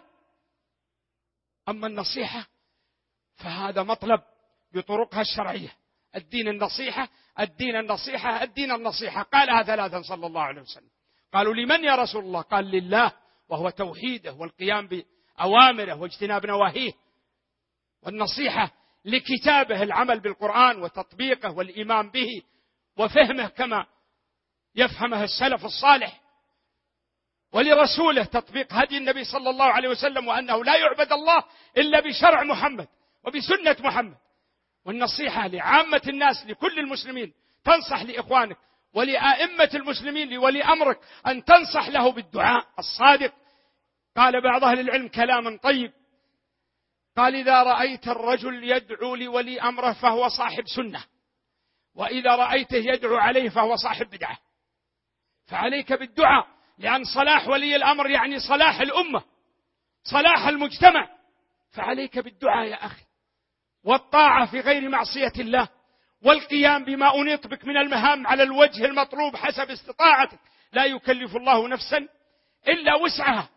أما النصيحة فهذا مطلب بطرقها الشرعية. الدين النصيحة، الدين النصيحة، الدين النصيحة. قالها ثلاثا صلى الله عليه وسلم. قالوا لمن يا رسول الله؟ قال لله، وهو توحيده والقيام بأوامره واجتناب نواهيه. والنصيحة لكتابه العمل بالقرآن وتطبيقه والإيمان به وفهمه كما يفهمه السلف الصالح، ولرسوله تطبيق هدي النبي صلى الله عليه وسلم، وأنه لا يعبد الله إلا بشرع محمد وبسنة محمد. والنصيحة لعامة الناس لكل المسلمين، تنصح لإخوانك ولأئمة المسلمين لولي أمرك أن تنصح له بالدعاء الصادق. قال بعض أهل العلم كلاما طيب، قال: إذا رأيت الرجل يدعو لولي أمره فهو صاحب سنة، وإذا رأيته يدعو عليه فهو صاحب بدعة. فعليك بالدعاء، لأن صلاح ولي الأمر يعني صلاح الأمة، صلاح المجتمع، فعليك بالدعاء يا أخي، والطاعة في غير معصية الله، والقيام بما أنيط بك من المهام على الوجه المطلوب حسب استطاعتك، لا يكلف الله نفسا إلا وسعها.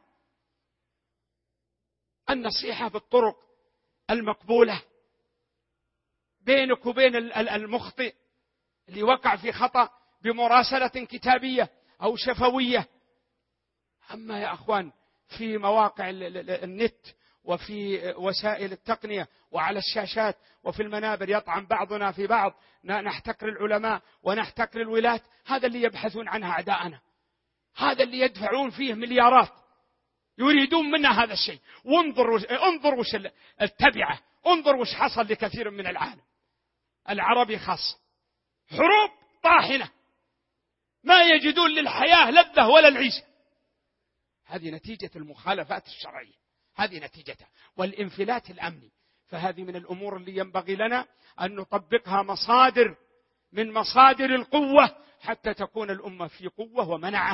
النصيحة بالطرق المقبولة بينك وبين المخطئ اللي وقع في خطأ بمراسلة كتابية أو شفوية. أما يا أخوان في مواقع النت وفي وسائل التقنية وعلى الشاشات وفي المنابر يطعن بعضنا في بعض، نحتكر العلماء ونحتكر الولاة، هذا اللي يبحثون عنها أعداءنا، هذا اللي يدفعون فيه مليارات، يريدون منا هذا الشيء. وانظر انظر وش التبعة، انظر وش حصل لكثير من العالم العربي خاصة، حروب طاحنة، ما يجدون للحياة لذة ولا العيشة. هذه نتيجة المخالفات الشرعية، هذه نتيجتها، والانفلات الأمني. فهذه من الأمور اللي ينبغي لنا أن نطبقها مصادر من مصادر القوة حتى تكون الأمة في قوة ومنعة.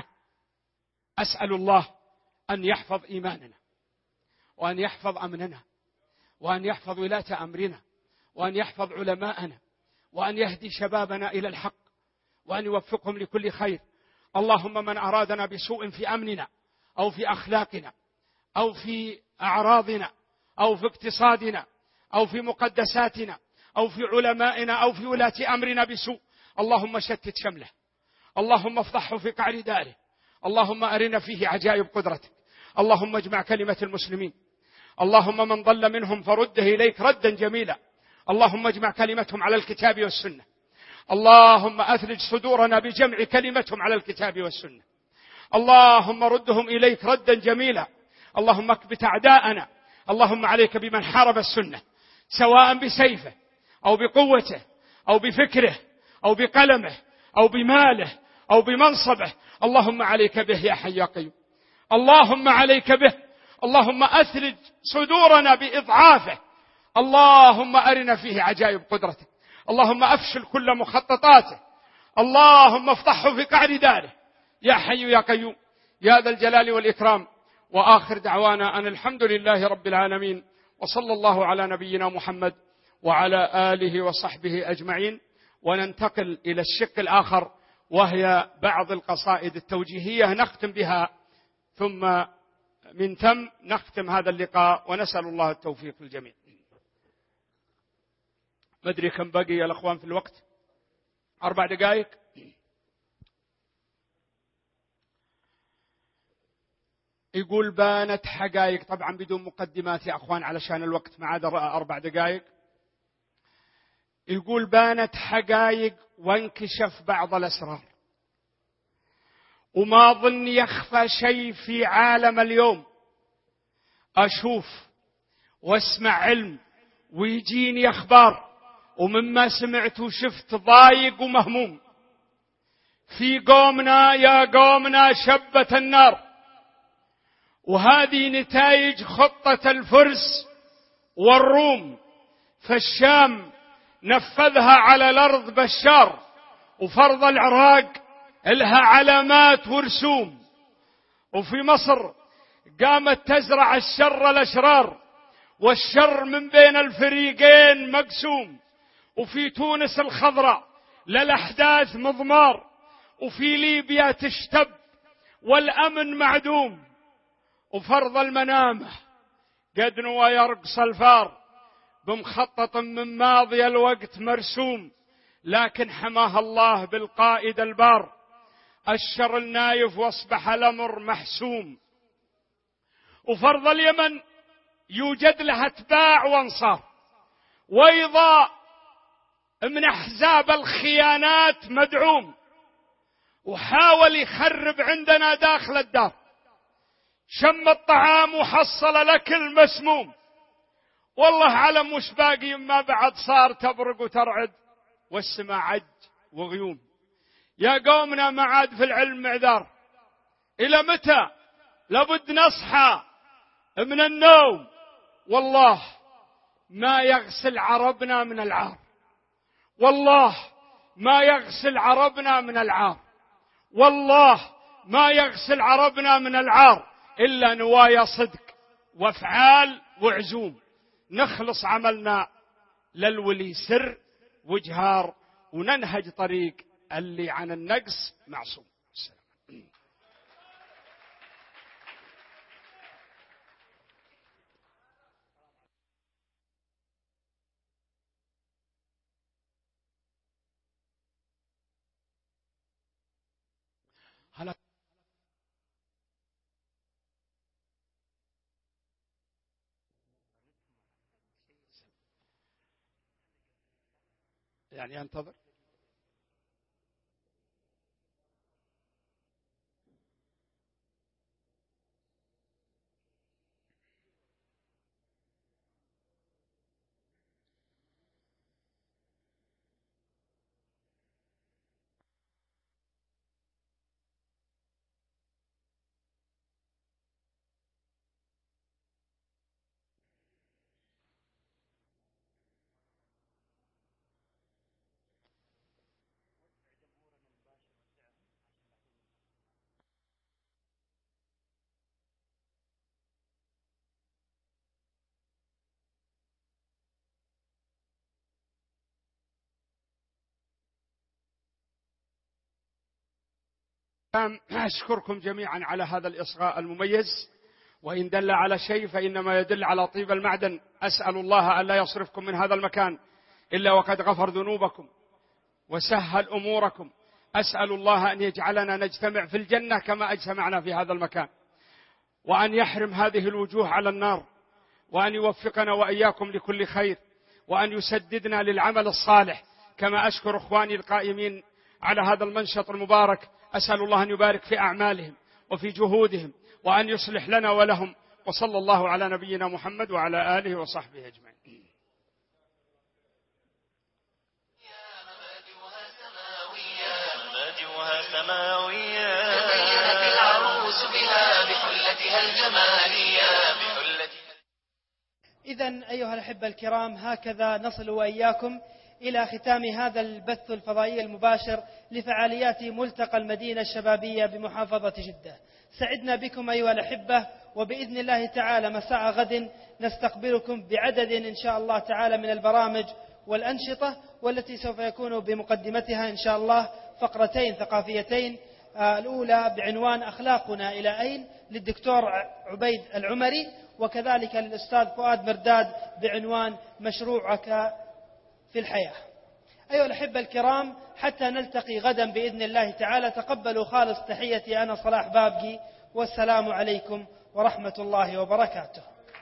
أسأل الله أن يحفظ إيماننا، وأن يحفظ أمننا، وأن يحفظ ولاة أمرنا، وأن يحفظ علماءنا، وأن يهدي شبابنا إلى الحق، وأن يوفقهم لكل خير. اللهم من أرادنا بسوء في أمننا أو في أخلاقنا أو في أعراضنا أو في اقتصادنا أو في مقدساتنا أو في علمائنا أو في ولاة أمرنا بسوء، اللهم شتت شمله، اللهم افضحه في قعر داره، اللهم أرنا فيه عجائب قدرتك، اللهم اجمع كلمة المسلمين، اللهم من ضل منهم فرده إليك ردا جميلا، اللهم اجمع كلمتهم على الكتاب والسنة، اللهم أثلج صدورنا بجمع كلمتهم على الكتاب والسنة، اللهم ردهم إليك ردا جميلا، اللهم اكبت أعداءنا، اللهم عليك بمن حارب السنة سواء بسيفه أو بقوته أو بفكره أو بقلمه أو بماله أو بمنصبه، اللهم عليك به يا حي يا قيوم، اللهم عليك به، اللهم أثلج صدورنا بإضعافه، اللهم أرنا فيه عجائب قدرتك، اللهم أفشل كل مخططاته، اللهم افتحه في قعر داره يا حي يا قيوم يا ذا الجلال والإكرام. وآخر دعوانا أن الحمد لله رب العالمين، وصلى الله على نبينا محمد وعلى آله وصحبه أجمعين. وننتقل إلى الشق الآخر، وهي بعض القصائد التوجيهية نختم بها، ثم من ثم نختم هذا اللقاء، ونسأل الله التوفيق للجميع. ما أدري كم بقي يا الأخوان في الوقت، أربع دقائق. يقول بانت حقائق، طبعا بدون مقدمات يا أخوان علشان الوقت، ما عاد أربع دقائق. يقول بانت حقائق وانكشف بعض الأسرار، وما ظن يخفى شيء في عالم اليوم، أشوف واسمع علم ويجيني أخبار، ومما سمعت وشفت ضايق ومهموم. في قومنا يا قومنا شبت النار، وهذه نتائج خطة الفرس والروم، فالشام نفذها على الأرض بشار، وفرض العراق لها علامات ورسوم، وفي مصر قامت تزرع الشر الأشرار، والشر من بين الفريقين مقسوم، وفي تونس الخضراء للأحداث مضمار، وفي ليبيا تشتب والأمن معدوم، وفرض المنامة قد نوى يرقص الفار، بمخطط من ماضي الوقت مرسوم، لكن حماها الله بالقائد البار، الشر النايف واصبح الأمر محسوم. وفرض اليمن يوجد لها اتباع وانصار، ويضاء من أحزاب الخيانات مدعوم، وحاول يخرب عندنا داخل الدار. شم الطعام وحصل الأكل مسموم. والله علم وش باقي ما بعد صار تبرق وترعد والسماء عج وغيوم. يا قومنا ما عاد في العلم معذار، إلى متى لابد نصحى من النوم؟ والله ما يغسل عربنا من العار، والله ما يغسل عربنا من العار، والله ما يغسل عربنا من العار إلا نوايا صدق وافعال وعزوم. نخلص عملنا للولي سر وجهار، وننهج طريق اللي عن النقص معصوم. هلا يعني انتظر. أشكركم جميعا على هذا الإصغاء المميز، وإن دل على شيء فإنما يدل على طيب المعدن. أسأل الله أن لا يصرفكم من هذا المكان إلا وقد غفر ذنوبكم وسهل أموركم. أسأل الله أن يجعلنا نجتمع في الجنة كما اجتمعنا في هذا المكان، وأن يحرم هذه الوجوه على النار، وأن يوفقنا وإياكم لكل خير، وأن يسددنا للعمل الصالح. كما أشكر إخواني القائمين على هذا المنشط المبارك، أسأل الله أن يبارك في أعمالهم وفي جهودهم، وأن يصلح لنا ولهم. وصلى الله على نبينا محمد وعلى آله وصحبه أجمعين. سماوية تزينت العروس بها بحلتها الجمالية بحلتها. إذن أيها الأحبة الكرام، هكذا نصل وإياكم إلى ختام هذا البث الفضائي المباشر لفعاليات ملتقى المدينة الشبابية بمحافظة جدة. سعدنا بكم أيها الأحبة، وبإذن الله تعالى مساء غد نستقبلكم بعدد إن شاء الله تعالى من البرامج والأنشطة، والتي سوف يكون بمقدمتها إن شاء الله فقرتين ثقافيتين. الأولى بعنوان أخلاقنا إلى أين للدكتور عبيد العمري، وكذلك للأستاذ فؤاد مرداد بعنوان مشروعك في الحياة. أيها الأحبة الكرام، حتى نلتقي غدا بإذن الله تعالى، تقبلوا خالص تحيتي أنا صلاح بابقي، والسلام عليكم ورحمة الله وبركاته.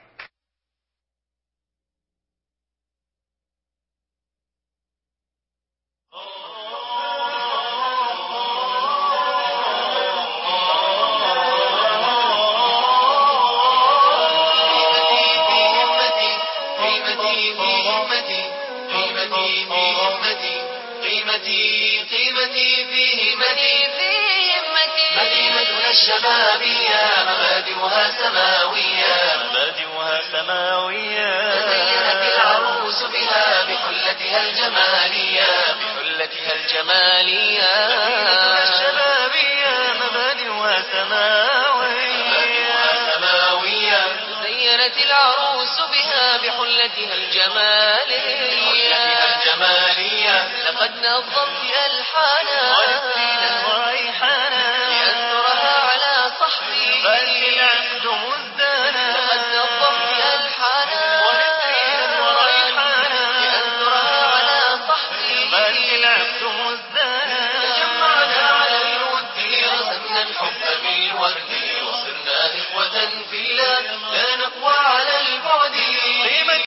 الشبابية مبادئها سماوية مبادئها سماوية تزينت العروس بها بحلتها الجمالية بحلتها الجمالية. الشبابية مبادئها سماوية سماوية تزينت العروس بها بحلتها الجمالية الجمالية. لقد نظمت ألحانا